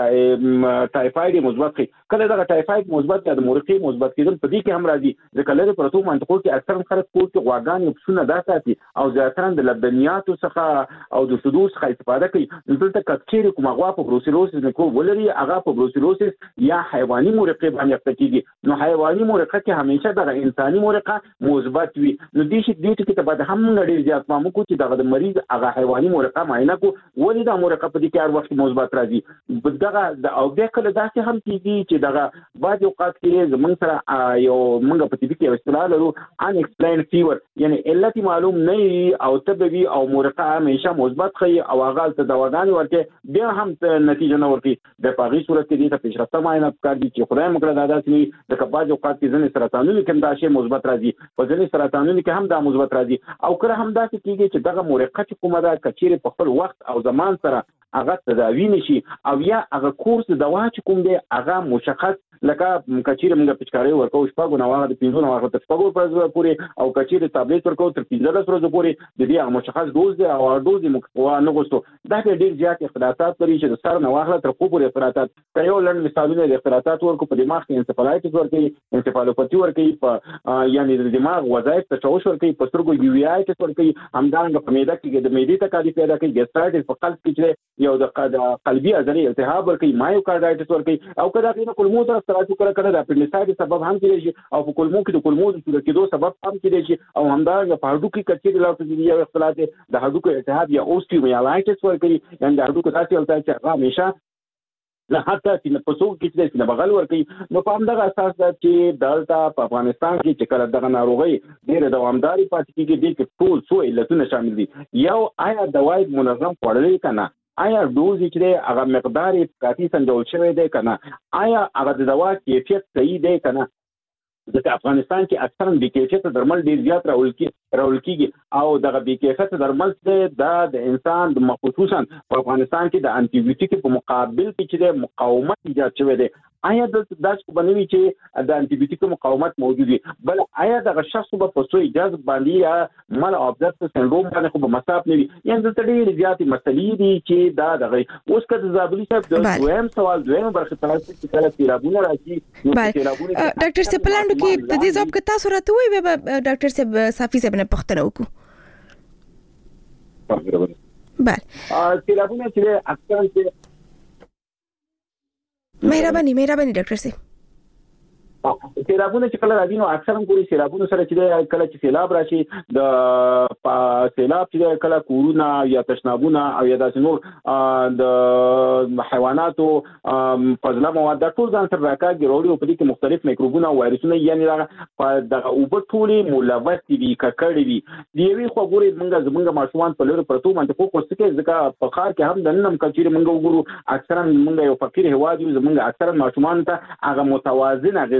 لکه ټایفاید مثبت خي کله دغه ټایفاید مثبت یا د مرقه مثبت کېدل په دې کې هم راځي ځکه لري پرتو منطقو کې اکثر خلک کول چې غواګان پسونه دا ساتي او ځاتران د لبنیاتو څخه او د سدوس څخه استفاده کوي. دلته کچېر کومه غوا په بروسیلوسیس نه کو ولري هغه په بروسیلوسیس یا حیواني مرقه باندې اخته نو حیواني مرقه کې همیشه د انساني مرقه مثبت وي. نو دې شي دې ټکي ته بعد هم نړۍ زیات مامو کو چې دغه د مریض هغه حیواني مرقه معاینه کو ولې دا مرقه په دې کې هر وخت مثبت راځي. دغه د او بیا کله داسې هم کیږي چې دغه بعض اوقات کې زمونږ سره یو موږ په دې کې اصطلاح لرو ان ایکسپلین فیور یعنی علت معلوم نه او طبي او مرقه همیشه مثبت خي او هغه ته دواګان ورکه بیا هم نتیجه نه ورکي. د پاغي صورت کې دې ته پیشرفته معاینه کار دي چې خدای مکړه دا داسې د کباج اوقات کې ځنې سرطانونو کې دا شی مثبت راځي په ځنې سرطانونو کې هم دا مثبت راځي او کله هم داسې کیږي چې دغه مرقه چې کومه ده کچېره په خپل وخت او زمان سره هغه تداوی نشي او یا هغه کورس دوا چې کوم دی هغه مشخص لکه کچېره موږ پچکاري ورکو شپږ نو هغه د پنځه نو هغه تر شپږ ورځې پورې او کچېره ټابلیټ ورکو تر پنځه ورځې پورې د دې هغه مشخص دوز دی او دوز یې مکوا نه غوښتو دا ډېر زیات اختلافات لري چې د سر نو هغه تر کوپر اختلافات کيو لن مثالونه د اختلافات ورکو په دماغ کې انسفالایټس ورکي انسفالوپاتي ورکي په یعنی د دماغ وظایف تشوش ورکي په سترګو یو وی آی ټس ورکي همدارنګه په معده کې د معدې تکالیف پیدا کوي ګیسټرایټس په قلب کې یو د قلبي عضلې التهاب ورکي مایوکارډایټس ورکي او کله کې کولمو طرف تراجع کړه کړه د اپنډیسایټس سبب هم کېږي شي او په کولمو کې د کولمو د صورت کېدو سبب هم کېږي شي او همدارنګه په هډوکو کې کچېره لاټوزي یا اختلاط د هډوکو التهاب یا اوستیومایلایټس ورکي یعنی د هډوکو تاسو التهاب چې همیشه نه حتی چې په څوک کې چې بغل ورکي. نو په همدغه اساس دا چې دلته په افغانستان کې چې کله دغه ناروغي ډېر دوامداري پاتې کېږي د کې ټول څو علتونه شامل دي. یو آیا دواي منظم خوړل کنه آیا دوز چې هغه مقدار کافي سنجول شوی دی کنه آیا هغه د دوا کیفیت صحیح دی کنه ځکه افغانستان کې اکثرا بې کیفیته درمل ډېر زیات راوړل کېږي راوړل کېږي او دغه بې کیفیته درمل چې د انسان د خصوصا په افغانستان کې د انټي بیوټیک په مقابل کې چې مقاومت ایجاد شوی دی آیا د داسې بنوي چې د انټي بیوټیک مقاومت موجود وي بل آیا دغه شخص په پسو اجازه باندې یا مال ابزرت سندروم باندې خو په مساف نه وي یعنی د ډېرې زیاتې مسلې دي چې دا دغه اوس کله زابلی صاحب د دویم سوال دویم برخه تاسو چې کله سیرابونه راځي ډاکټر سپلاندو کې د دې ځواب کتا صورت وي به ډاکټر صاحب صافي صاحب نه پختنه وکړو بله ا سیرابونه چې اکثر چې مهرباني مهرباني ډاکټر صاحب سیلابونه چې کله راځي نو اکثرا کومي سیلابونه سره چې کله چې سیلاب راشي د سیلاب چې کله کورونه یا تشنابونه او یا داسې نور د حیواناتو فضله مواد ټول ځان سره راکاږي وروړي او په دې کې مختلف میکروبونه او وایرسونه یعنی د اوبه ټولې ملوث دي ککړې دي دی وی خو ګوري موږ زمونږ ماشومان په لور پرتو باندې خو څه کې ځکه په خار کې هم د نن کچېره موږ وګورو اکثرا موږ یو فقیر هوادي زمونږ اکثرا ماشومان ته هغه متوازن غذا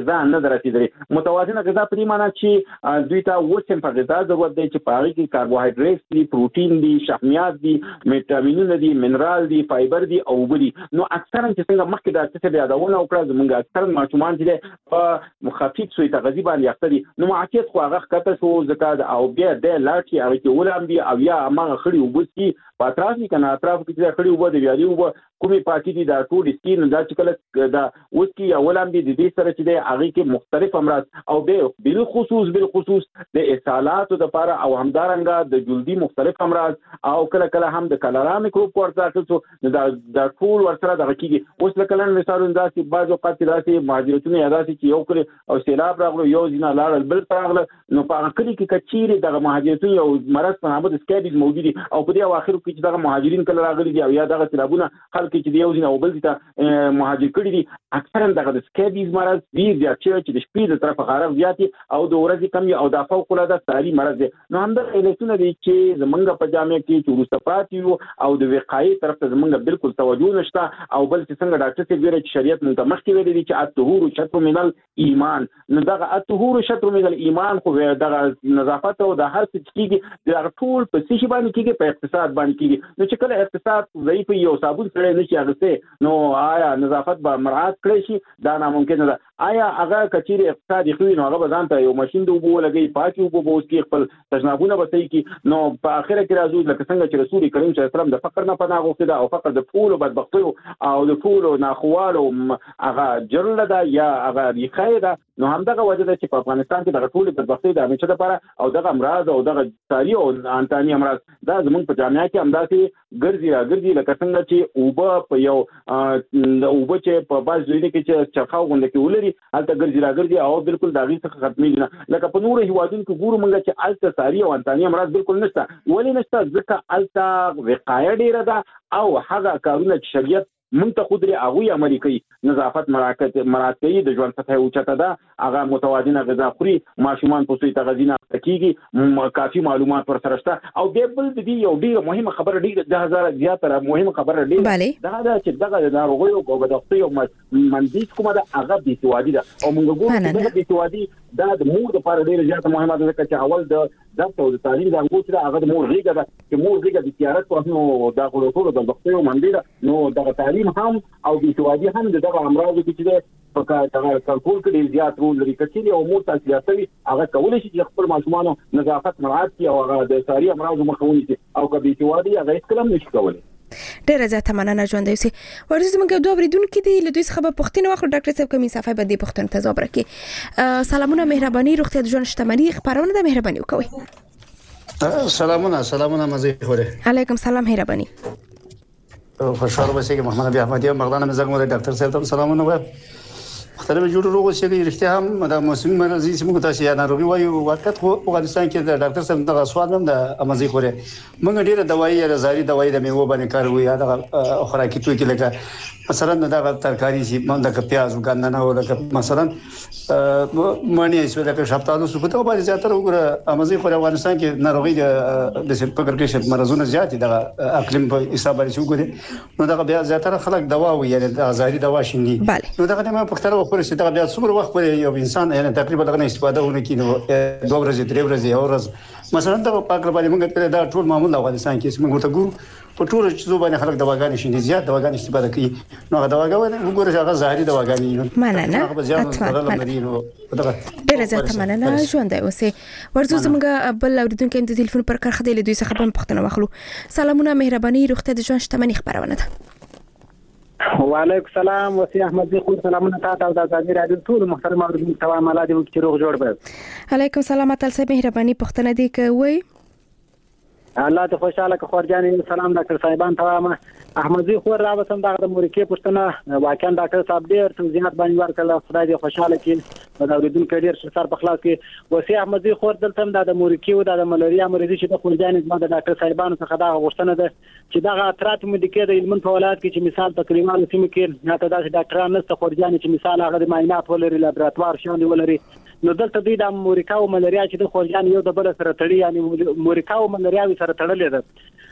غذا نه درسیدلې. متوازنه غذا په دې معنی چې دوی ته وسم په غذا ضرورت دی چې په هغه کې کاربوهایډریټ دي، پروتین دي، شحمیات دي، ویټامینونه دي، منرال دي، فایبر دي او بل. نو اکثرا چې څنګه مخکې د څه به یادونه وکړه زمونږ اکثرا ماشومان چې په مخفف سوی تغذیه باندې اخته دي، نو معافیت خو هغه ښکته شو ځکه او بیا د لاټي هغه کې ولامبي او یا هغه خړی وبسي په اطراف کې کنه اطراف کې چې خړی وبد ویالي وب کومي پاکي دي دا ټول سکین دا چې کله دا اوس کې یا ولامبي د دې سره چې د هغه کې مختلف امراض او به بل خصوص بل خصوص د اسهالات د لپاره او همدارنګه د جلدي مختلف امراض او کله کله هم د کلرا میکروب ورته څه دا د ټول ورسره د کېږي. اوس لکه لن مثال انداسي بعض اوقات داسې مهاجرتونه یاداسي چې یو کړي او سیلاب راغلو یو ځینه لاړ بل راغله، نو په هغه کلی کې کچيري د مهاجرتونو یو مرض په نامه د سکابیز موجود دي او په دې اواخر کې چې دغه مهاجرین کله راغلي دي او یا دغه سیلابونه خلک چې دی یو ځینه او بل ځای مهاجر کړي دي، اکثرا دغه د سکابیز مرض ډیر زیات چې د شپې د طرفه غارب زیات او د ورځې کم او د فوق العاده ساري مرض دی. نو هم د علتونه دي چې زمونږ په جامعه کې چې وروسته یو او د وقایې طرف ته زمونږ بالکل توجه نشته او بل چې څنګه ډاکټر څه ویل چې شریعت موږ مخکې ویلي دي چې الطهور شطر من الايمان. نو دغه الطهور شطر من الايمان خو دغه نظافت او د هر څه کېږي د ټول په څه باندې کېږي په اقتصاد باندې کېږي. نو چې کله اقتصاد ضعیف یو صابون سره نشي اغسته نو آیا نظافت به مراعات کړی شي؟ دا ناممکن ده. آیا هغه کچيري اقتصادي خو نو هغه ځان ته یو ماشين د وبو لګي پاتې وبو بوس کې خپل تجنابونه بتای کی نو په اخره کې راځو لکه څنګه چې رسول کریم صلی الله علیه وسلم د فقر نه پناه غوښته او فقر د پول او بدبختی او د پول او ناخوالو هغه جرل ده یا هغه ریخای ده. نو همدغه وجه ده چې په افغانستان کې د ټول بدبختی د همیشه لپاره او دغه امراض او دغه ساري او انتاني امراض دا زمونږ په جامعه کې همداسې ګرځي راګرځي لکه څنګه چې اوبه په یو اوبه چې په باز ځای کې چې چرخاو غونډه کې ولري هلته ګرځي راګرځي او بالکل داغي څخه ختمېږي نه. لکه په نورو هیوادونو کې ګورو موږ چې الته ساري او انتاني امراض بالکل نشته. ولې نشته؟ ځکه الته وقایه ډیره ده او هغه کارونه چې شریعت مونږ ته خودري هغه عملي کوي. نظافت مراعات مراعات کوي، د ژوند سطح اوچته ده، هغه متوازنه غذا خوري، ماشومان په سوی تغذیه نه کیږي، کافي معلومات ور سره شته. او د بل د دې یو ډیره مهمه خبره ډیره د هزار زیاتره مهمه خبره ډیره دا ده چې دغه د ناروغیو او بدبختۍ او منځ کومه ده هغه بېسوادي ده او موږ ګورو چې دغه بېسوادي دا د مور لپاره ډیره زیاته مهمه ده چې اول د دغه او د تعلیم د انګو چې هغه د مور غیږه ده چې مور غیږه د تیارت په نو دا ټول د بدبختۍ او منځ ده. نو دغه تعلیم هم او بېسوادي هم دغه امراض کې چې په کار کنټرول کې ډیر زیات رول لري. کچې او مور تاسو یاستوي هغه کولای شي چې خپل ماشومان نظافت مراعات کړي او هغه د ساري امراض مخه ونیسي او کبي بېسوادي هغه هیڅ کلم نشي کولای. ډیره زیاته مننه ژوند یوسي ورته موږ دوه ورېدونکو دي له دوی څخه په پښتنه واخلو. ډاکټر صاحب کومې صفه به دې پښتنه تجربه کړي. سلامونه، مهرباني، روغتیا د ژوند شتمنۍ خبرونه د مهرباني وکوي. سلامونه سلامونه مزه خوره. علیکم سلام، مهرباني. خوشحال اوسئ. محمد ابي احمدي مغلانه مزګم د ډاکټر صاحب ته سلامونه وایم. مختلف جوړ روغ اوسئ. رښتیا هم د موسمي مرض چې موږ تاسو یا ناروغي وایو واقعیت خو افغانستان کې د ډاکټر صاحب دغه سوال هم د امزي خوره. موږ ډیره دوايي یا زاري دوايي د میوه باندې کاروي یا د خوراکي توکي لکه مثلا دغه ترکاری چې موږ د پیاز وګاندنه او لکه مثلا مانی چې لکه شپتالو سپته باندې زیاتره وګوره امزي خوره افغانستان کې ناروغي د فکر کې مرزونه زیات دي د اقلیم په حساب باندې وګوره نو دغه بیا زیاتره خلک دوا وي یعنی د زاري دوا شيني. نو دغه ما پختره خو چې دغه بیا څومره وخت پورې یو انسان یعنی تقریبا دغه استفاده ونه کینو دوه ورځې درې ورځې او ورځ مثلا دغه پاک باندې موږ په دا ټول معمول افغانستان کې موږ ته ګورو په ټول چې باندې خلک دواګانې شي زیات دواګانې استفاده کوي. نو هغه دواګانې وګوره چې هغه زهري دواګانې مننه ډیره زیاته مننه. ژوند اوسئ. ورزو زموږ بل اوریدونکو د ټلیفون پر کار خدای له دوی څخه په پښتنه واخلو. سلامونه، مهرباني، روغتیا د ژوند شتمنۍ خبرونه ده. وعلیکم السلام. وسی احمد زی خو سلامونه تاسو او د ازادي رادیو ټول محترم اوریدونکو ته مالا دی چې روغ جوړ به. علیکم السلام. تل صاحب مهرباني پښتنه دی کوي. الله ته خوشاله که خورجان سلام ډاکټر صاحبان ته احمد زی خو را وسم دغه د مورکې پښتنه واقعا ډاکټر صاحب ډیر توضیحات باندې ورکړل. خدای دې خوشاله کړي د اوریدونکو ډیر سر په خلاص کې. وسی احمد زی خو دلته د مورکې او د ملاریا مریض چې د خورجان زما د ډاکټر صاحبانو څخه دا غوښتنه ده چې دغه اثرات مدیکې د علم په ولایت کې چې مثال تقریبا سیمه کې نه ته داسې ډاکټران نشته خورجان چې مثال هغه د معاینات ولري لابراتوار شان ولري. نو دلته دوی د مورکا او ملاریا چې د خورجان یو د بل سره تړي یعنی مورکا او ملاریا سره تړلې ده.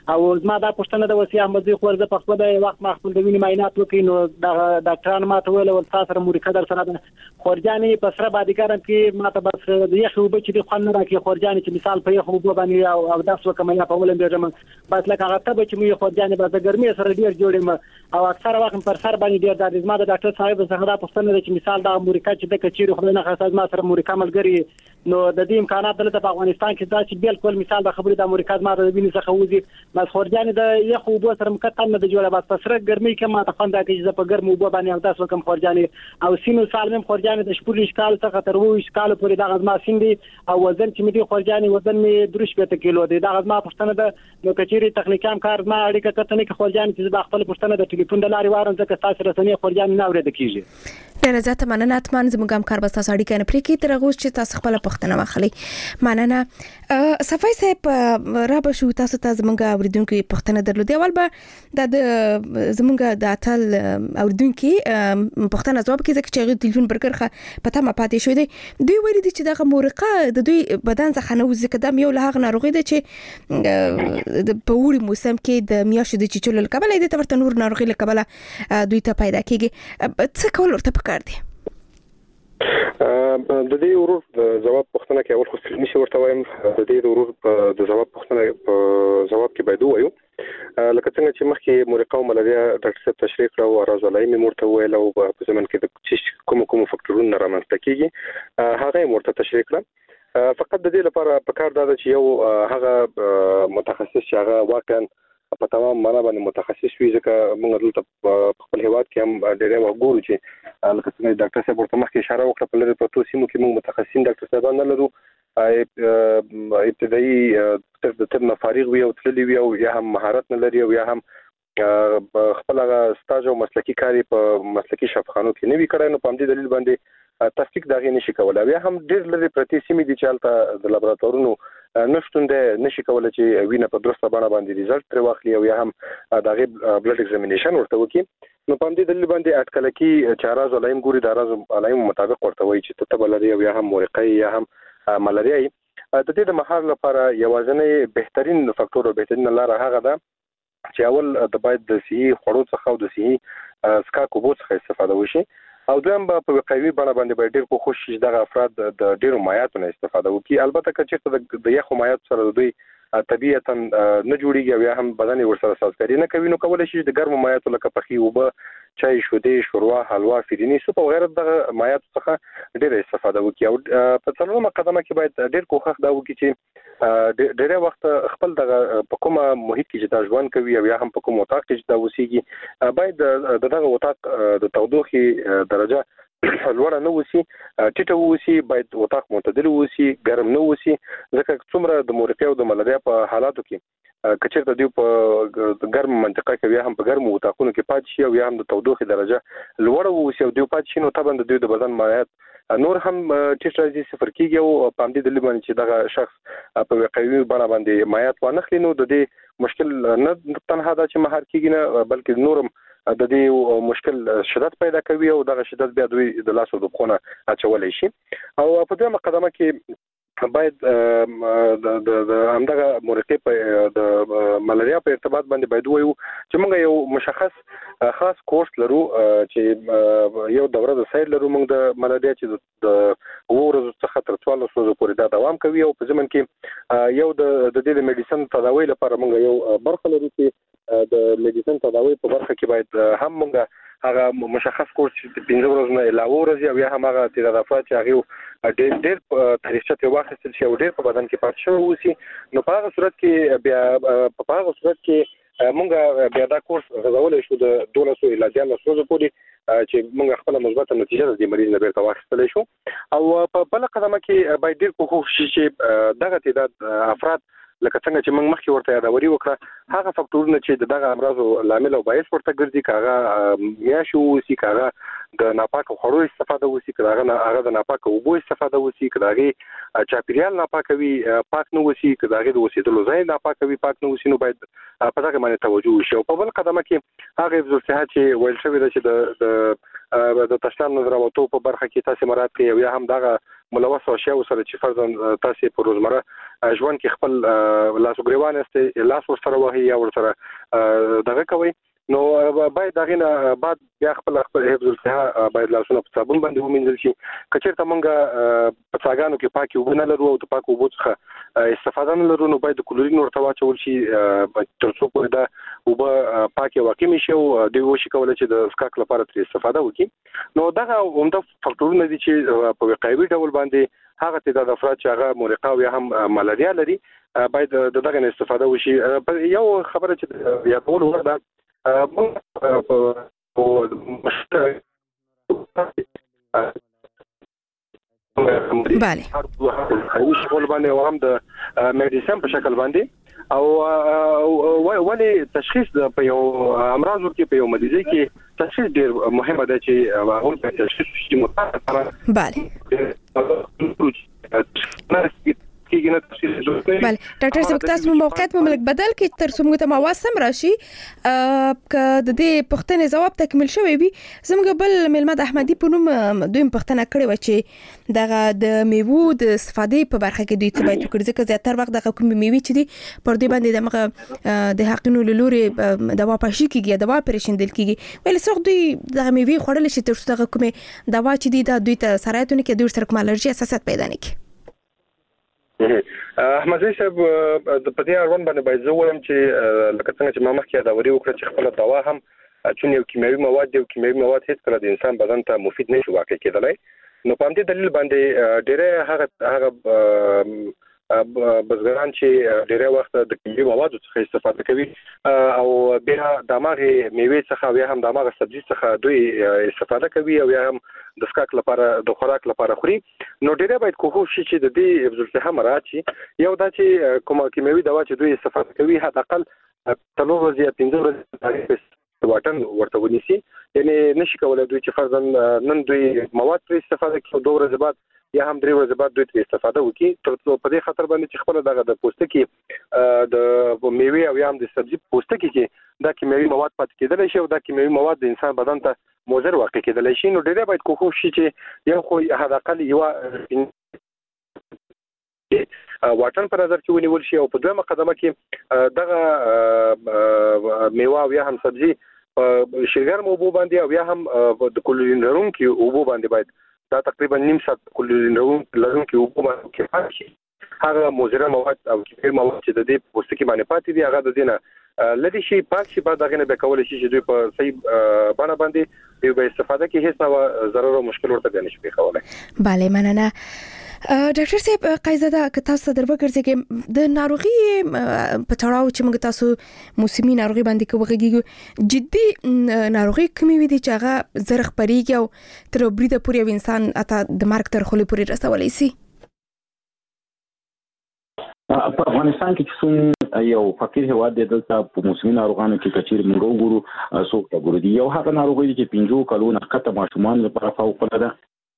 او زما دا پوښتنه د وسی احمدزي خور د پخپل د وخت ما خپل د وینې معاینات وکړ نو د ډاکټرانو ما ته ویل ول تاسو مورکه در سره ده خورجانې په سره باندې کې ما ته بس د یخ وب چې د خوان راکې خورجانې چې مثال په یخ وب باندې او او داس وکم یا په ولم بیرم بس لکه هغه ته چې مې خورجانې به د ګرمي سره ډیر جوړم او اکثر وخت پر سر باندې ډیر د زما د ډاکټر صاحب څخه دا پوښتنه ده چې مثال دا مورکه چې د کچیر خو نه خاصه ما سره مورکه ملګری نو د دې امکانات دلته په افغانستان کې دا چې بالکل مثال د خبرې د امریکا ما د وینې څخه وځي ما خورجانې د یخ وب سره مکتل نه د جوړه بس په سره ګرمي کې ما ته خوند راکې چې په ګرم وب باندې او تاسو کوم خورجانې او سینو سالم خورجانې د شپږ اشکال څخه تر وو اشکال پورې د غزما سیندي او وزن چې مې خورجانې وزن مې درش پته کیلو دی د غزما پښتنه د نو کچيري تخنیکام کار ما اړیکه کتنې کې خورجانې چې د خپل پښتنه د ټلیفون د لارې وارم ځکه تاسو رسنۍ خورجانې نه اورېد کیږي ډیره زیاته مننه اتمن زموږ هم کار بس تاسو اړیکه نه پرې کی تر غوښ چې تاسو خپل پښتنه واخلي مننه صفای صاحب را به شو تاسو ته زموږ اوریدونکو پښتنه درلودي اول به د زموږ د اتل اوریدونکو پښتنه جواب کې ځکه چې ټلیفون برګرخه پته ما پاتې شو دی دوی ویل دي چې دغه مورقه د دوی بدن څخه نه وځي کدام یو له هغه ناروغي ده چې د پوري موسم کې د میاشتې د چچول لکبل د تورته نور ناروغي لکبل دوی ته پیدا کیږي څه کول ورته پکار دي د دې ورور د جواب پوښتنه کې اول خو نشي ورته وایم د دې ورور د جواب پوښتنه په جواب کې باید وایو لکه څنګه چې مخکې مورقه او ملاریا ډاکټر صاحب تشریح کړو او راځلای مې مرته ویل او په زمن کې د کوم کوم فاکټورونه رامنځته کیږي هغه مرته تشریح کړم فقط د دې لپاره پکار دا چې یو هغه متخصص چې هغه واقعا په تمام معنا باندې متخصص وي ځکه موږ دلته په خپل هیواد کې هم ډېر وګورو چې لکه څنګه ډاکټر صاحب ورته مخکې اشاره وکړه په لري پروتو سیمو کې موږ متخصصین ډاکټر صاحبان نه لرو ابتدایي تر د تر فارغ وي او تللی وي او یا هم مهارت نه لري او یا هم خپل سټاج او مسلکی کاری په مسلکی شفاخانو کې نه وی کړای نو په دې دلیل باندې تصدیق دغه نشي کولای یا هم ډېر لري پرتی سیمې دي چې البته د لابراتورونو نشټون ده نشي کولای چې وینه په درسته باندې باندې ریزلټ تر واخلي او یا هم دغه بلډ ایگزامینیشن ورته وکي نو په دې دلیل باندې اټکل کې چې راز علایم ګوري د راز علایم مطابق ورته وایي چې ته بلري او یا هم مورقه یا هم ملاریا د دې د مهار لپاره یوازینی بهترین فاکټور او بهترین لاره هغه ده چې اول د باید د صحي خوړو څخه او د صحي سکاکو بوت څخه استفاده وشي او دویم به په وقایوي بڼه باندې به ډېر کوښښ شي دغه افراد د ډېرو مایعاتو نه استفاده وکړي البته که چېرته د یخو مایعاتو سره دوی طبیعتا نه جوړیږي او یا هم بدن ورسره سازګاري نه کوي نو کولی شي د ګرمو مایعاتو لکه پخې اوبه چای شودې شوروا حلوا فریني سوپ او غیره دغه مایعاتو څخه ډېره استفاده وکړي او په څلورمه قدمه کې باید ډېر کوښښ دا وکړي چې ډېری وخت خپل دغه په کومه محیط کې چې دا ژوند کوي او یا هم په کوم اتاق کې چې دا اوسېږي باید د دغه اتاق د تودوخې درجه لوړه نه وسی ټیټه وسی باید اتاق معتدل وسی ګرم نه وسی ځکه څومره د مورقه او د ملاریا په حالاتو کې کچېرته دی په ګرم منطقه کې یا هم په ګرم اتاقونو کې پات شي او یا هم د تودوخې درجه لوړه وسی او دی پات شي نو طبعا د دوی د بدن مایعات نور هم ټیټ راځي صفر کېږي او په دې دلیل باندې چې دغه شخص په وقایوي بڼه باندې مایعات وانخلي نو د دې مشکل نه تنها دا چې مهار کېږي نه بلکې نورم د دې مشکل شدت پیدا کوي او دغه شدت بیا دوی د لاسو د خونه اچولای شي او په دې مقدمه کې باید د د همدغه مورقه په د ملاریا په ارتباط باندې باید وایو چې موږ یو مشخص خاص کورس لرو چې یو دوره د سایل لرو موږ د ملاریا چې د ورځو څخه تر څوارلس ورځې پورې دا دوام کوي او په ځمن کې یو د د دې میډیسن تداوی لپاره موږ یو برخه لرو چې د میډیسن تداوی په برخه کې باید هم موږ هغه مشخص کورس چې پنځه ورځې نه علاوه ورځي او یا هم هغه تدافعات چې هغه ډېر ډېر تاریخچه په واخیستل شي او ډېر په بدن کې پاتې شوی وسی نو په هغه صورت کې بیا په هغه صورت کې موږ بیا دا کورس غوړولای شو د دولسو الی دیارلسو ورځو پورې چې موږ خپل مثبت نتیجه د مریض نه بیرته واخیستلی شو او په بل قدمه کې باید ډېر کوښښ شي چې دغه تعداد افراد لکه څنګه چې موږ مخکې ورته یادوري وکړه هغه فاکټورونه چې دغه امراضو لامل او باعث ورته ګرځي کاغه میاشو وسی کاغه د ناپاک خوړو استفاده وسی کاغه هغه د ناپاک اوبو استفاده وسی کاغه چاپیریال ناپاکوي پاک نه وسی کاغه د وسیدلو ځای ناپاکوي پاک نه وسی نو باید په دغه باندې توجه وشي او په بل قدمه کې هغه حفظ الصحه چې ویل شوی دی چې د د د تشنان نظر او تو په برخه کې تاسو مراد کوي یا هم دغه ملوث اشیاء سره چې فرضاً تاسو په روزمره ژوند کې خپل لاسګریوان است لاس ورسره وهي یا ورسره دغه کوي نو باید دغه نه بعد بیا خپل خپل حفظ الصحه باید لاسونه په صابون باندې ومینځل شي کچېرته مونږه په څاګانو کې پاکي وبونه لرو او د پاکو وبو څخه استفاده نه لرو نو باید د کلورین ورته واچول شي تر څو په دا وبه پاکي واقع شي او د وشي کولای چې د اسکاک لپاره تر استفاده وکړي نو دغه عمده فاکټورونه دي چې په وقایوي ډول باندې هغه تعداد افراد چې هغه مورقه او هم ملاریا لري باید دغه نه استفاده وشي یو خبره چې یادول ورده بله خو شغل باندې او هم د میډیسن په شکل باندې او ولې تشخیص په یو امراض کې په یو مریضي کې تشخیص ډیر مهمه ده چې اول په تشخیص کې متأثر بله بله ډاکټر صاحب تاسو موقعیت مملک بدل کې تر څو موږ ته مواز سم راشي ک د دې پښتنې جواب تکمیل شوی وي زموږ بل ملمد احمدي په نوم دویم پښتنه کړې و چې دغه د میوو د استفادې په برخه کې دوی څه باید وکړي ځکه زیاتره وخت دغه کوم میوي چې دي پر دوی باندې دغه د حقینو لوري دوا پاشي کیږي دوا پرېشندل کیږي ویل څو دوی دغه میوي خورل شي تر څو دغه کوم دوا چې دي د دوی ته سرایتونه کې دوی سره کوم الرجی اساسات پیدا نه کی احمد صاحب د پدې اړوند باندې باید زه وایم چې لکه څنګه چې ما مخکې دا وری وکړه چې خپل دوا هم چې یو کیمیاوي مواد دی کیمیاوي مواد هیڅ کله د انسان بدن ته مفید نشي واقع کېدلای نو په دې دلیل باندې ډېر هغه هغه بزګران چې ډېر وخت د کیمیاوي موادو څخه استفاده کوي او بیا دماغ میوه څخه یا هم دماغ سبزی څخه دوی استفاده کوي او یا هم د سکاک لپاره د خوراک لپاره خوري نو ډېر باید کوښښ شي چې د دې حفظ الصحه مراعات شي یو دا چې کومه کیمیاوي دوا چې دوی استفاده کوي حد اقل څلور ورځې یا پنځه ورځې واټن ورته ونیسي یعنی نشي کولای دوی چې فرضاً نن دوی مواد پر استفاده کوي دوه ورځې بعد یا هم درې ورځې بعد دوی استفاده وکړي تر څو په دې خاطر باندې چې خپل دغه د پوستکي د میوه او یا هم د سبزی پوستکي کې دا کیمیاوي مواد پاتې کېدل شي او دا کیمیاوي مواد د انسان بدن ته مضر واقع کېدل شي نو ډېر باید کوښښ شي چې یو خو حد اقل یو واټن پر نظر کې ونیول شي او په دویمه قدمه کې دغه میوه او یا هم سبزی په شګر مو بو باندې او یا هم د کلورین لرونکي اوبو باندې باید دا تقریبا نیم ساعت کلورین لرونکي اوبو باندې کې پاتې شي هغه مضر مواد او کیمیاوي مواد چې د دې پوستکي باندې پاتې دي هغه د دینه لدی شي پاک شي بعد هغه نه به کول شي چې دوی په صحیح باندې باندې یو به استفاده کې هیڅ نه ضرر او مشکل ورته نه شي کولای bale مننه ډاکټر صاحب قایزاده که تاسو دربګرځي کې د ناروغي په تړاو چې موږ تاسو موسمي ناروغي باندې کوږیږي جدي ناروغي کومې وي چې هغه زرخ پرېږي او تر بریده پورې انسان اته د مرګ تر خولې پورې رسولای شي په افغانستان کې چې څوم یو فقیر هواد دی دلته په موسمي ناروغانو کې کچیر موږ وګورو څوک ته ګورو دی یو هغه ناروغي چې پنځو کلونو کته ماشومان لپاره فوق العاده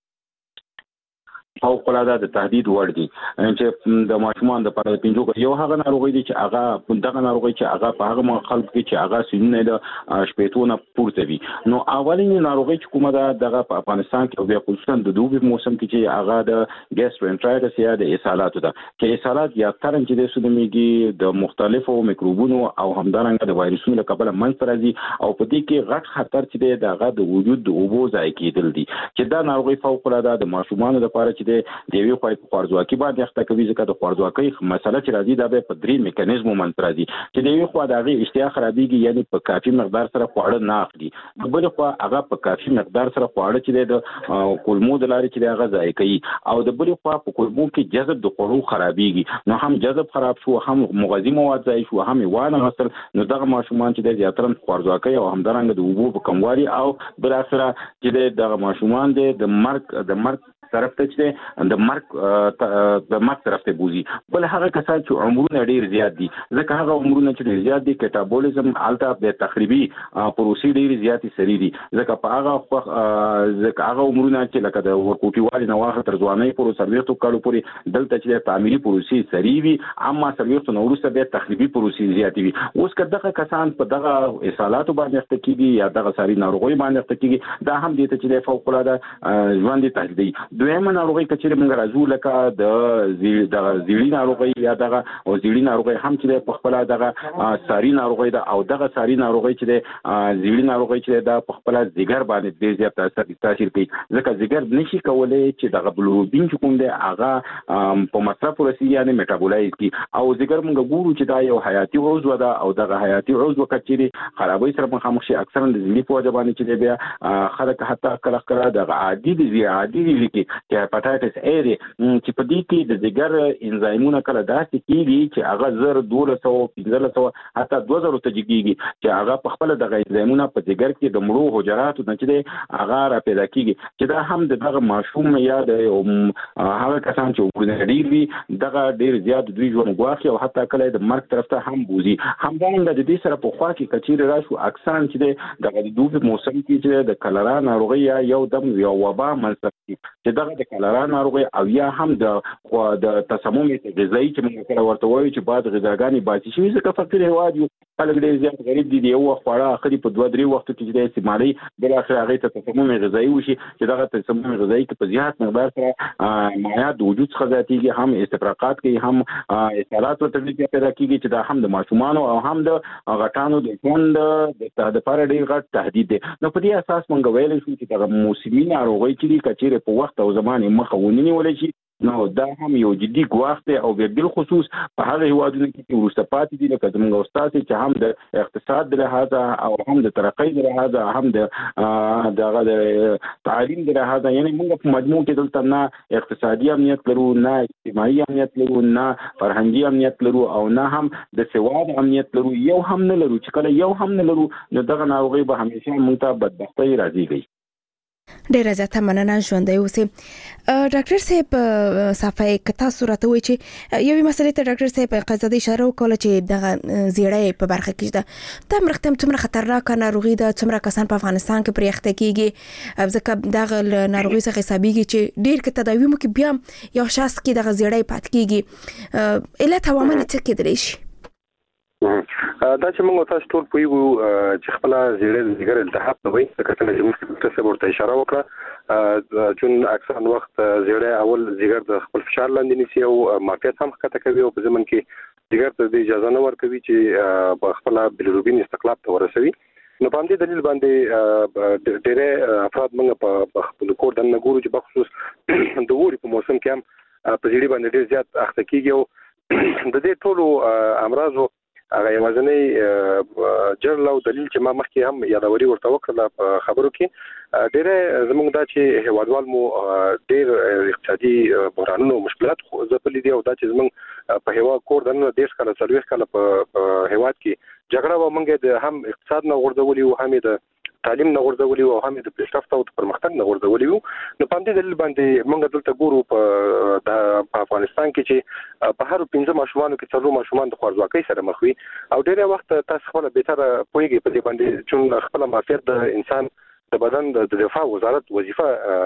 فوق العاده د تهدید وړ دي چې د ماشومان د لپاره پنځو یو هغه ناروغي دي چې هغه دغه ناروغي چې هغه په هغه خلک کې چې هغه سینې د شپېتونه پورته وي نو اولینی ناروغي چې کومه ده دغه په افغانستان کې او خصوصا د دوبي موسم کې چې هغه د ګیسټرونټرایټس یا د اسهالاتو ده چې اسهالات یا ترن چې د سودمیږي د مختلفو میکروبونو او همدارنګه د وایرسونو لپاره منځ راځي او په دې کې غټ خطر چې دی دغه د وجود د اوبو ځای کېدل دي چې دا ناروغي فوق العاده د ماشومان لپاره چې د دیوی خو په خوارزواکي باندې اخته کوي ځکه د خوارزواکي مسله چې راځي دا به په درې میکانیزمو منځ راځي چې دیوی خو دغه اشتها خرابېږي یعنی په کافي مقدار سره خواړه نه اخلي بل خو هغه په کافي مقدار سره خواړه چې د کولمو د لارې چې هغه ځای کوي او د بل خو په کولمو کې جذب د خوړو خرابېږي نو هم جذب خراب شو هم مغذي مواد ځای شو هم وانه غسل نو دغه ماشومان چې د زیاتره خوارزواکي او همدارنګه د اوبو په کموالي او بل اخره چې دغه ماشومان د مرګ د مرګ طرف ته چې د مرګ د مرګ طرف ته بوزي بل هغه کسان چې عمرونه ډیر زیات دي ځکه هغه عمرونه چې ډیر زیات دي کټابولیزم الته د تخریبي پروسې ډیر زیات سری دي ځکه په هغه ځکه هغه عمرونه چې لکه د ورکوټي والي نه واخه تر ځواني پورو سرویختو کالو پورې دلته چې تعمیري پروسې سری وي اما سرویختو نو ورسته د تخریبي پروسې زیات وي اوس کداغه کسان په دغه اصالاتو باندې اخته کیږي یا دغه ساري ناروغي باندې اخته کیږي دا هم دې ته چې فوق العاده ژوند تهدید دویمه ناروغي کچې موږ راځو لکه د زیړ د زیړی ناروغي یا دغه او زیړی ناروغي هم چې په خپل دغه ساری ناروغي ده او دغه ساری ناروغي چې د زیړی ناروغي چې د په خپل ځګر باندې ډېر زیات تاثیر تاثیر کوي ځکه ځګر نشي کولای چې دغه بلوروبین چې کوم دی هغه په مصرف ورسي یعنی میټابولایز کی او ځګر موږ ګورو چې دا یو حیاتي عضو ده او دغه حیاتي عضو کچې خرابوي سره مخامخ شي اکثرا د زیړی په وجه باندې چې بیا خلک حتی کله کله دغه عادي دي عادي دي چې هپاتایټس ا دی چې په دې کې د ځګر انزایمونه کله داسې کیږي چې هغه زر دولس سوه پنځلس سوه حتی دوه زره ته کېږي چې هغه په خپل دغه انزایمونه په ځګر کې د مړو حجراتو نه چې هغه را پیدا کیږي چې دا هم دغه ماشوم یا د هغه کسان چې وګړي ډیر وي دغه ډیر زیات دوی ژوند غواخي او حتی کله د مرګ طرف ته هم بوزي همدارنګه د دې سره په خوا کې کچیر راشو اکثرا چې دغه د دوبي موسم کې چې د کلرا ناروغي یا یو دم یو وبا منځ چې دغه د کلرا ناروغي او یا هم د د تسمم غذایی چې موږ کله ورته وایو چې بعد غذاګانی باسي شي ځکه فقیر هواد یو خلک ډیر زیات غریب دي یو خواړه اخري په دوه درې وختو کې د استعمالي بل اخر هغه ته تسمم غذایی وشي چې دغه تسمم غذایی کې په زیات مقدار سره مایعات د وجود څخه زیاتېږي هم استفراقات کوي هم اثرات ورته پیدا کیږي چې دا هم د ماشومان او هم د غټانو د ژوند د لپاره ډیر غټ تهدید دی نو په دې اساس موږ ویل شو چې دغه موسمي ناروغي چې کچېره په وخت او زمان مخه ونی ولې شي نو دا هم یو جدي ګواښ دی او بل خصوص په هغه هیوادونو کې چې وروسته پاتې دي لکه زموږ استاد چې هم د اقتصاد د لحاظه او هم د ترقۍ د لحاظه هم د دغه د تعلیم د لحاظه یعنی موږ په مجموع کې دلته نه اقتصادي امنیت لرو نه اجتماعي امنیت لرو نه فرهنګي امنیت لرو او نه هم د سواد امنیت لرو یو هم نه لرو چې کله یو هم نه لرو نو دغه ناروغي به همیشه موږ ته بدبختي راځي. ډیر زیاته مننه ژوندۍ اوسئ. ډاکټر صاحب صفای کتا صورت وي چې یوې مسلې ته ډاکټر صاحب قضا د اشاره وکړه چې دغه زیړی په برخه کې ده دا مرختم څومره خطرناک ناروغي ده څومره کسان په افغانستان کې پرې اخته کیږي ځکه دغه ناروغي څخه حسابيږي چې ډیر کې تداوی مو کې بیا یو شخص کې دغه زیړی پات کیږي علت عوامل څه کېدلی شي؟ دا چې موږ تاسو ټول پویو چې خپل زیړی د ځګر التهاب نه وي ځکه چې موږ تاسو ورته اشاره وکړه چې اکثر وخت زیړی اول ځګر د خپل فشار لاندې نیسي او معافیت هم ښکته کوي او په ځمن کې ځګر ته د اجازه نه ورکوي چې په خپل بلوروبین استقلاب ته ورسوي نو په دې دلیل باندې ډېر افراد موږ په خپل کور دننه ګورو چې بخصوص د ووري په موسم کې هم په زیړی باندې ډېر زیات اخته کیږي او د دې ټولو امراضو هغه یوازنی جرل او دلیل چې ما مخکې هم یادوري ورته وکړه په خبرو کې ډېر زموږ دا چې هیوادوال مو ډېر اقتصادي بحرانونو مشکلات ځپلي دي او دا چې زموږ په هیواد کور دننه ډېر کله څلوېښت کاله په هیواد کې جګړه و موږ د هم اقتصاد نه غورځولي او هم د تعلیم نه غورځولي او هم د پیشرفت او پرمختګ نه غورځولي نو په دې دلیل باندې موږ دلته ګورو په د افغانستان کې چې په هر پنځه ماشومانو کې څلور ماشومان د خوارځواکۍ سره مخ وي او ډېر وخت تاسو خپل به تر پوهیږئ په دې باندې چې خپل معافیت د انسان د بدن د دفاع وزارت وظیفه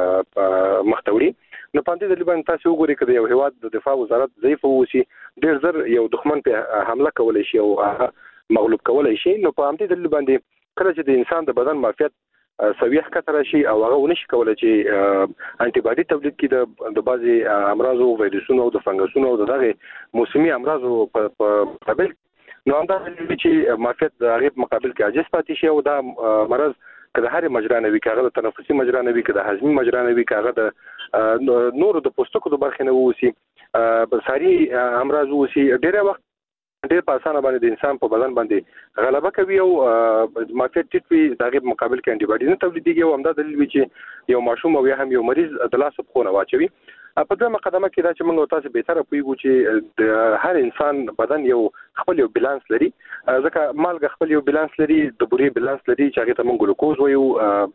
مختوري نو په دې دلیل باندې تاسو وګورئ چې یو هیواد د دفاع وزارت ضعیف ووسی ډېر زر یو دښمن په حمله کولای شي او مغلوب کولای شي نو په دې دلیل باندې کله چې د انسان د بدن معافیت سویه کتر شي او هغه ونشي کولای چې انټي باډي تولید کړي د بعضي امراضو وایرسونو او د فنګسونو او دغه موسمي امراضو په مقابل نو دا چې معافیت د هغه مقابل کې عاجز پاتې شي او دا مرض کله هر مجرا نه وي کاغه د تنفسي مجرا نه وي کله هضمي مجرا نه وي کاغه د نور د پوستکو د برخې نه ووسی په ساري امراض ووسی ډېر وخت ډېر په اسانه باندې د انسان په بدن باندې غلبه کوي او معافیت ټیټ وي دغه مقابل کې انټي باډي نه تولیدېږي او همدا دلیل وي چې یو ماشوم او یا هم یو مریض د لاس په خونه واچوي په دغه مقدمه کې دا چې موږ تاسو به تر پویګو چې د هر انسان بدن یو خپل یو بالانس لري ځکه مالګه خپل یو بالانس لري د بوري بالانس لري چې هغه ته موږ ګلوکوز وایو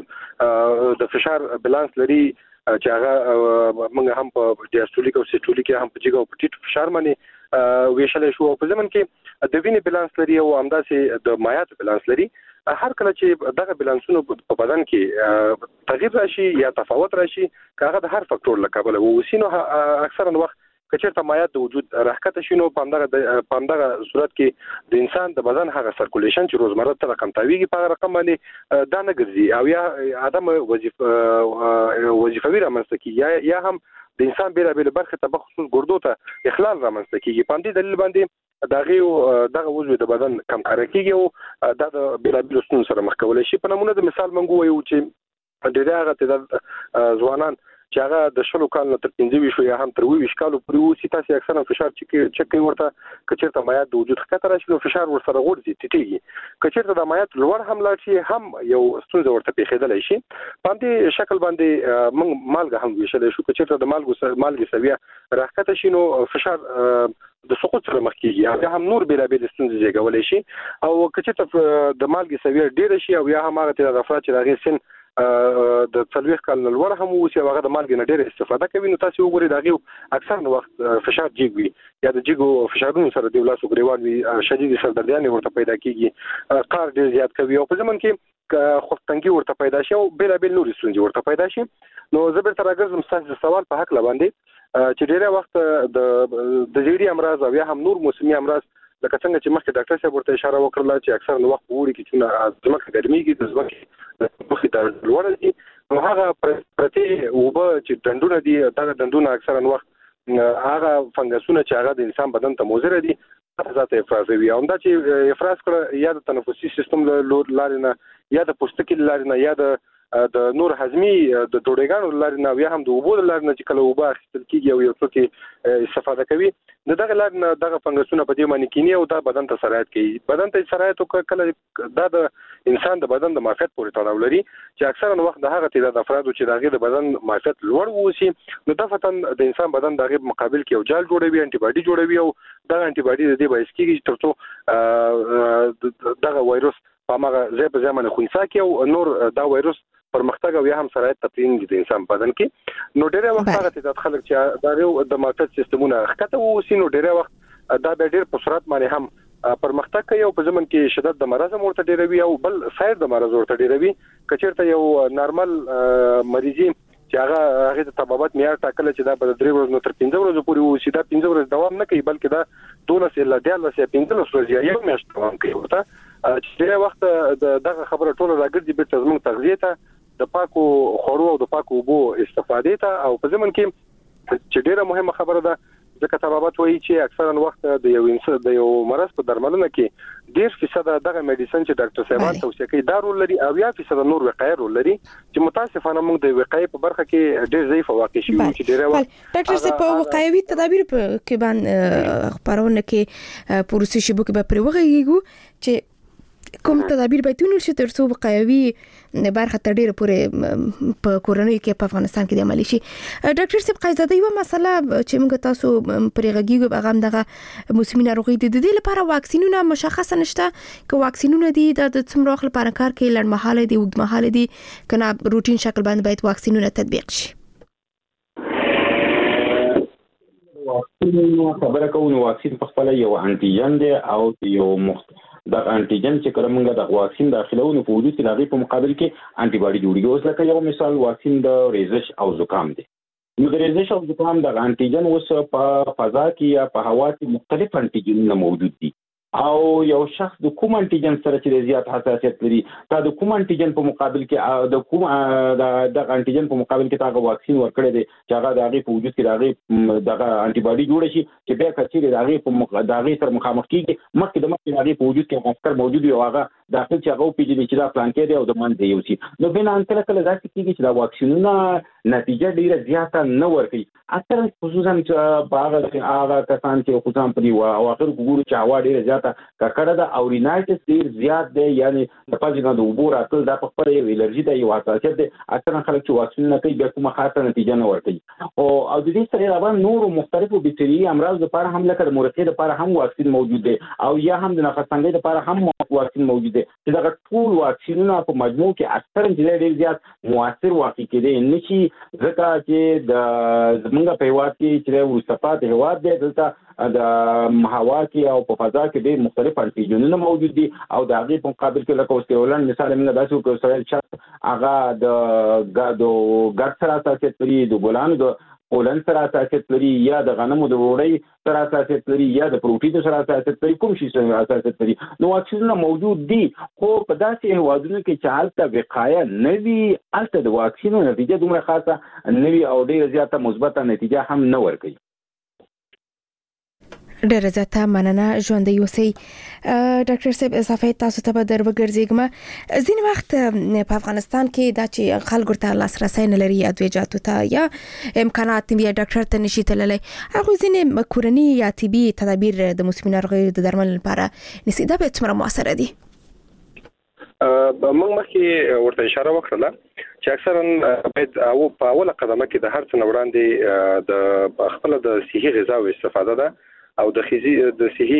د د فشار بالانس لري چې هغه موږ هم په ډیاسټولیک او سیسټولیک هم په جګو په ټیټ فشار باندې ویشل شو په ځمن کې د وینې بالانس لري او همداسې د مایعات بالانس لري هر کله چې دغه بالانسونو په بدن کې تغییر راشي یا تفاوت راشي هغه د هر فاکتور له کبله ووسی نو اکثرا وخت کچېرته مایعات د وجود راکته شینو په همدغه په همدغه صورت کې د انسان د بدن هغه سرکولیشن چې روزمره ته رقم تاویږي په رقم باندې دا نه ګرځي او یا عدم وظیفه وظیفوي رامنځته کیږي یا یا هم د انسان بیره بیره برخه ته بخصوص ګردو ته اخلال رامنځته کیږي په دې دلیل باندې دغه دغه وجود د بدن کم کار کیږي او د بیره بیره ستونزو سره مخ کولای شي. په نمونه د مثال منګو وایو چې ډېر هغه ته ځوانان چې هغه د شلو کالو تر پنځه ویشت یا هم تر ویشت کالو پورې وسی تاسو اکثرا فشار چې چک کوي ورته کچېرته مایعات د وجود خطر راشي نو فشار ورسره غورځي ټیټیږي. کچېرته د مایعات لوړ هم لاړ شي هم یو ستونزه ورته پیښېدلی شي. په دې شکل باندې موږ مالګه هم ویشل شو. کچېرته د مالګو مالګې سویه راکته شي نو فشار د سقوط سره مخ کیږي یا هم نور بیره بیره ستونزې زیږولی شي او کچېرته د مالګې سویه ډېره شي او یا هم هغه د افراد چې هغې سن د څلوېښت کال نه لوړ هم اوسي او هغه د مالګې نه ډېره استفاده کوي نو تاسو وګورئ د هغې اکثر وخت فشار جګ وي یا د جګو فشارونو سره د لاسو ګریوان وي شدید سردردیانې ورته پیدا کیږي قهر ډېر زیات کوي او په ضمن کې خفتنګي ورته پیدا شي او بېلابېل نورې ستونزې ورته پیدا شي. نو زه بیرته راګرځم ستاسو د سوال په هکله باندې چې ډېری وخت د د زیړي امراض او یا هم نور موسمي امراض لکه څنګه چې مخکې ډاکټر صاحب ورته اشاره وکړه چې اکثر نو وخت وړي کې چې ځمکه ګرميږي د ځمکې مخې ته لوړ دي نو هغه پرته اوبه چې ډندونه دي دا ډندونه اکثر وخت هغه فنګسونه چې هغه د انسان بدن ته مضر دي ذات افرازوي او دا چې افراز کړه یا د تنفسي سیستم لارې نه یا د پوستکي لارې نه یا د د نور هضمي د ډوډۍ لارې نه یا هم د اوبو لارې نه چې کله اوبه اخیستل کیږي او یو څوک استفاده کوي نو دغه لارې نه دغه فنګسونه په دې باندې کینی او دا بدن ته سرایت کوي. بدن ته سرایت کله دا د انسان د بدن د معافیت پورې تړاو لري چې اکثرا وخت د هغه تعداد افرادو چې دغه د بدن معافیت لوړ ووسی نو د فتن د انسان بدن دغه مقابل کې یو جال جوړوي انټي باډي جوړوي او دغه انټي باډي د دې باعث کیږي ترڅو دغه وایروس په هغه ځای په ځای باندې خونسا کوي او نور دا وایروس پرمختګ او یا هم سرایت تپرین دي د انسان بدن کې نو ډېر وخت هغه تعداد خلک چې دا یو د معافیت سیستمونه ښکته ووسی نو ډېر وخت دا به ډېر په سرعت باندې هم پرمختګ کوي او په ځمن کې شدت د مرض ورته ډېروي او بل سایر د مرض ورته ډېروي. کچېرته یو نارمل مریضي چې هغه هغه د طبابت معیار ټاکل چې دا په درې ورځې تر پنځه ورځې پورې وسی دا پنځه ورځې دوام نه کوي بلکې دا دولس الا دیارلس یا پنځلس ورځې یو میاشت دوام کوي. ورته چې ډېر وخت دغه خبره ټول راګرځي بیرته زموږ تغذیه ته د پاکو خورو او د پاکو اوبو استفادې ته او په ضمن کې چې ډېره مهمه خبره ده ځکه طبابت وایي چې اکثرا وخت د یو انسان د یو مرض په درملنه کې ډېر فیصد دغه میډیسن چې ډاکټر صاحبان توصیه کوي دا رول لري او یا فیصد نور وقایع رول لري چې متاسفانه موږ د وقایع په برخه کې ډېر ضعیف واقع شي چې ډېر وخت ډاکټر صاحب په وقایوي تدابیر کې باندې خبرونه کې پروسې شبکه به پرې وغږیږو چې کوم تدابیر به تونل شي ترڅو وقایوي برخه تر ډیره پورې په کورونو کې په افغانستان کې د عملي شي. ډاکټر صاحب قایزاده یو مسله چې موږ تاسو پرې غږیږو هغه هم دغه موسمي ناروغي د دې لپاره واکسینونه مشخص نشته که واکسینونه دي د څومره وخت لپاره کار کوي لړمحاله دي وګمحاله دي کنه روټین شکل باندې باید واکسینونه تطبیق شي. واکسین خبره کوو واکسین په خپل یو انټيجن دی او یو مخ د انټيجن چې کومه د واکسین داخلهونو په وجود کې د په مقابل کې انټي باډي جوړیږي. اوس لکه یو مثال واکسین د ریزش او زکام دی نو د ریزش او زکام د انټيجن اوس په فضا کې یا په هوا کې مختلف انټيجن موجود دي او یو شخص د کوم انټيجن سره چې زیات حساسیت لري دا د کوم انټيجن په مقابل کې د کوم د انټيجن په مقابل کې تاغه واکسین ورکړي دي چې هغه د هغه په وجود کې دغه دغه انټي باډي جوړ شي چې بیا کچې د هغه په دغه سره مخامخ کیږي مخکې د مخکې هغه په وجود کې عسكر موجود وي او هغه داخل چې هغه پیږي چې دا پلان کې دی او د من دی یو شي نو بنا ان کله کله ځکه کیږي چې دا واکسینونه نتیجه ډیره زیاته نه ورکړي اکثر خصوصا چې باغ هغه کسان چې خصوصا په دی او اخر ګورو چې هوا ډیره زیاته ککړه ده او رینایټس ډیر زیات دی یعنی د پاجینو د وبو راتل دا په خپل یو الرجی دی یو حساسیت دی اکثر خلک چې واکسین نه کوي بیا کومه خاصه نتیجه نه ورکړي او او د دې سره روان نور مختلفو بکټریايي امراض لپاره هم لکه د مورخې لپاره هم واکسین موجود دی او یا هم د نفس تنګي لپاره هم واکسین موجود دی چې دا ټول واکسینونه په مجموع کې اکثر ډیر زیات موثر واقع کېدي نشي ځکه چې د زمونږ په هیواد کې چې ورستفاد هیواد دی دلته د هوا کې او په فضا کې ډېر مختلف انټيجنونه موجود دي او د هغې په مقابل کې لکه اوس ولن مثال موږ داسې وکړو سره چې هغه د ګاډو ګډ سره حساسیت لري د ګلانو د پولن سره حساسیت لري یا د غنمو د وړۍ سره حساسیت لري یا د پروټین سره حساسیت لري، کوم شي سره حساسیت لري. نو واکسینونه موجود دي، خو په داسې هوادونو کې چې حالت وقایه نه وي، البته د واکسینو نتیجه دومره خاصه نه وي او ډیره زیاته مثبته نتیجه هم نه ورکوي. ډیره زیاته مننه، ژوندۍ اوسئ. ډاکټر صاحب اضافه تاسو ته به در وګرځېږم. ځینې وخت په افغانستان کې دا چې خلکو ته لاسرسی نه لري ادویجاتو ته یا امکانات یا ډاکټر ته نشي تللی، هغوی ځینې کورني یا طبي تدابیر د موسمي ناروغیو د درملنې لپاره نیسي. دا به څومره مؤثره دي؟ موږ مخکې ورته اشاره وکړه چې اکثرا باید او په اوله قدمه کې د هر څه نه وړاندې د خپل د صحي غذا استفاده ده او د خزي د صحي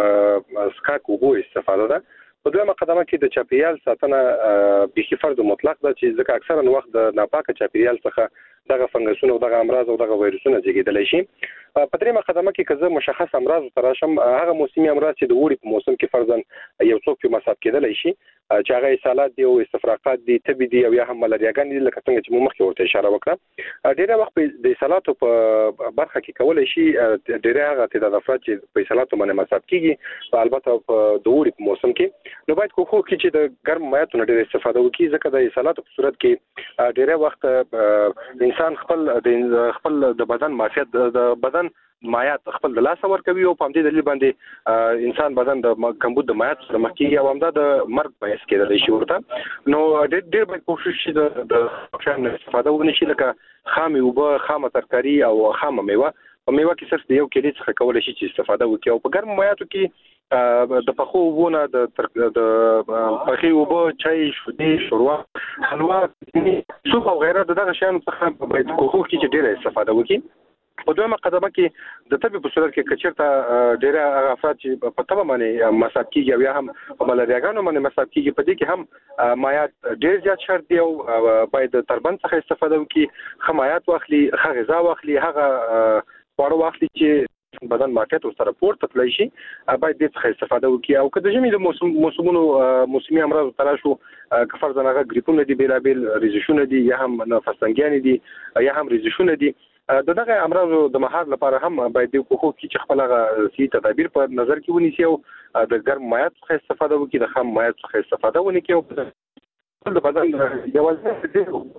اسکاک وبو استفاده ده. په دویمه قدمه کې د چاپیریال ساتنه به فرض مطلق ده چې ځکه اکثرا وخت د ناپاک چاپیریال څخه دغه فنګسونه او دغه امراض او دغه وایروسونه زیږیدلی شي. په دریمه قدمه کې که زه مشخص امراض تراشم، هغه موسمي امراض چې د وړي په موسم کې فرضاً یو څوک په مصاب کېدلی شي چې هغه اسهالات دي او استفراقات دي، تبي دي او یا هم ملارياګان دي، لکه څنګه چې موږ مخکې ورته اشاره وکړه. ډېر وخت د اسهالاتو په برخه کې کولای شي ډېر هغه تعداد افراد چې په اسهالاتو باندې مصاب کیږي، البته په د وړي په موسم کې نو باید کوخو کې چې د ګرم مایعاتو ډېر استفاده وکړي، ځکه د اسهالاتو په صورت کې ډېر وخت انسان خپل د خپل د بدن معافیت د بدن مایعات خپل د لاس ور کوي او په دې دلیل باندې انسان بدن د کمبود د مایعات سره مخ کیږي او همدا د مرګ باعث کېدلی شي ورته. نو ډېر ډېر باید کوشش شي د شان استفاده ونشي، لکه خامې اوبه، خامه ترکاري او خامه میوه. په میوه کې صرف د یو کیلې څخه کولای شي چې استفاده وکړي او په ګرم مایعاتو کې د پخو اوبونه د د پخې اوبه، چای، شودې، شوروا، حلوا، سوپ او غیره دغه شیانو څخه باید کوښښ وکړي چې ډېره استفاده وکړي. په دویمه قدمه کې د طبي په صورت کې کچرته ډېر افراد چې په تبه باندې مصاب کیږي او یا هم په ملارياګانو باندې مصاب کیږي، په دې کې هم مایعات ډېر زیات شرط دی او باید تربند څخه استفاده وکړي، ښه مایعات واخلي، ښه غذا واخلي، هغه خواړه واخلي چې بدن معافیت ورسره پورته تللی شي، باید دې څخه استفاده وکړي. او که د ژمي د موسم موسمونو موسمي امراض تراشو، که فرضاً هغه ګریپونه دي، بېلابېل رېزشونه دي، یا هم نفس تنګیانې دي، یا هم رېزشونه دي، د دغه امراضو د مهار لپاره هم باید د کوخو کې چې خپل هغه صحي تدابیر په نظر کې ونیسي او د ګرم مایعات څخه استفاده وکړي، د خام مایعات څخه استفاده ونه کړي او د بدن یوازې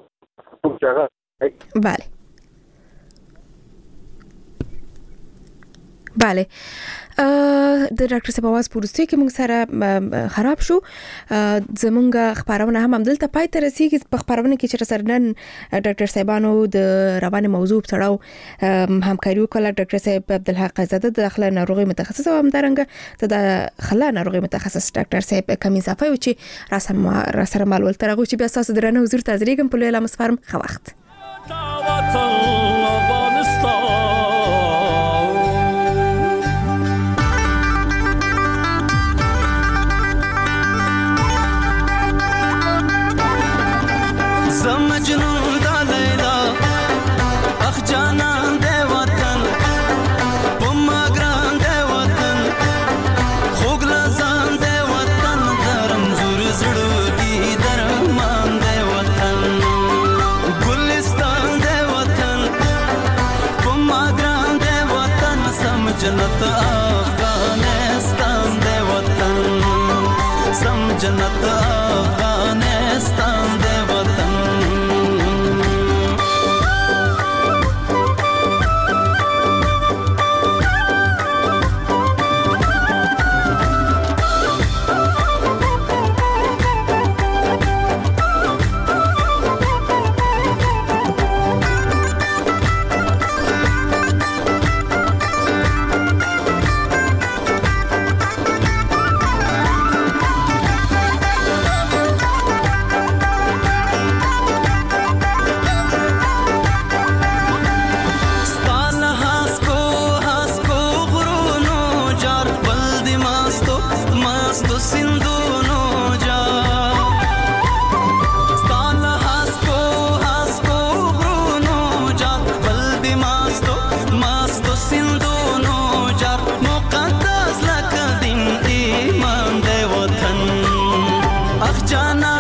د هغه بله بله د ډاکټر صاحب आवाज پورسته کې موږ سره خراب شو. زمونږ خبرونه هم همدلته پای ته رسیدي. په خبرونه کې چې سره نن ډاکټر صاحبانو د رواني موضوع په اړه همکاري وکړه. ډاکټر صاحب عبدالحق زاده د داخله ناروغي متخصص او همدارنګه د داخله ناروغي متخصص ډاکټر صاحب کوم اضافه و چې راسم را سره معلومات ترغو چې بیا تاسو درنه حضور تازریګم په لوی لمسفرم خو وخت مجنون دا لیلا اخ جانان دے وطن پما گران دے وطن خوگ لزان دے وطن درم زور زڑوگی درمان دے وطن گلستان دے وطن پما گران دے وطن سم جنت افغانستان دے وطن سم جنت افغانستان دے وطن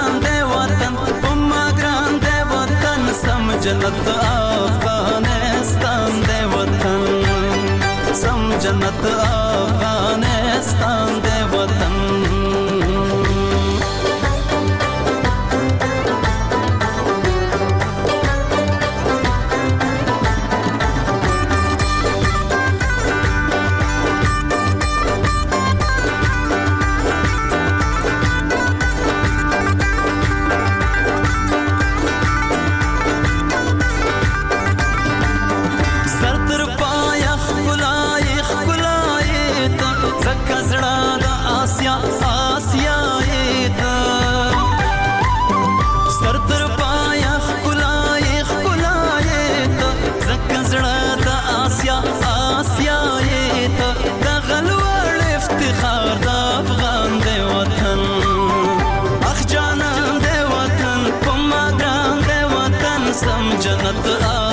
جنت افغانستان جنت افغانستان دے وطن जन्नत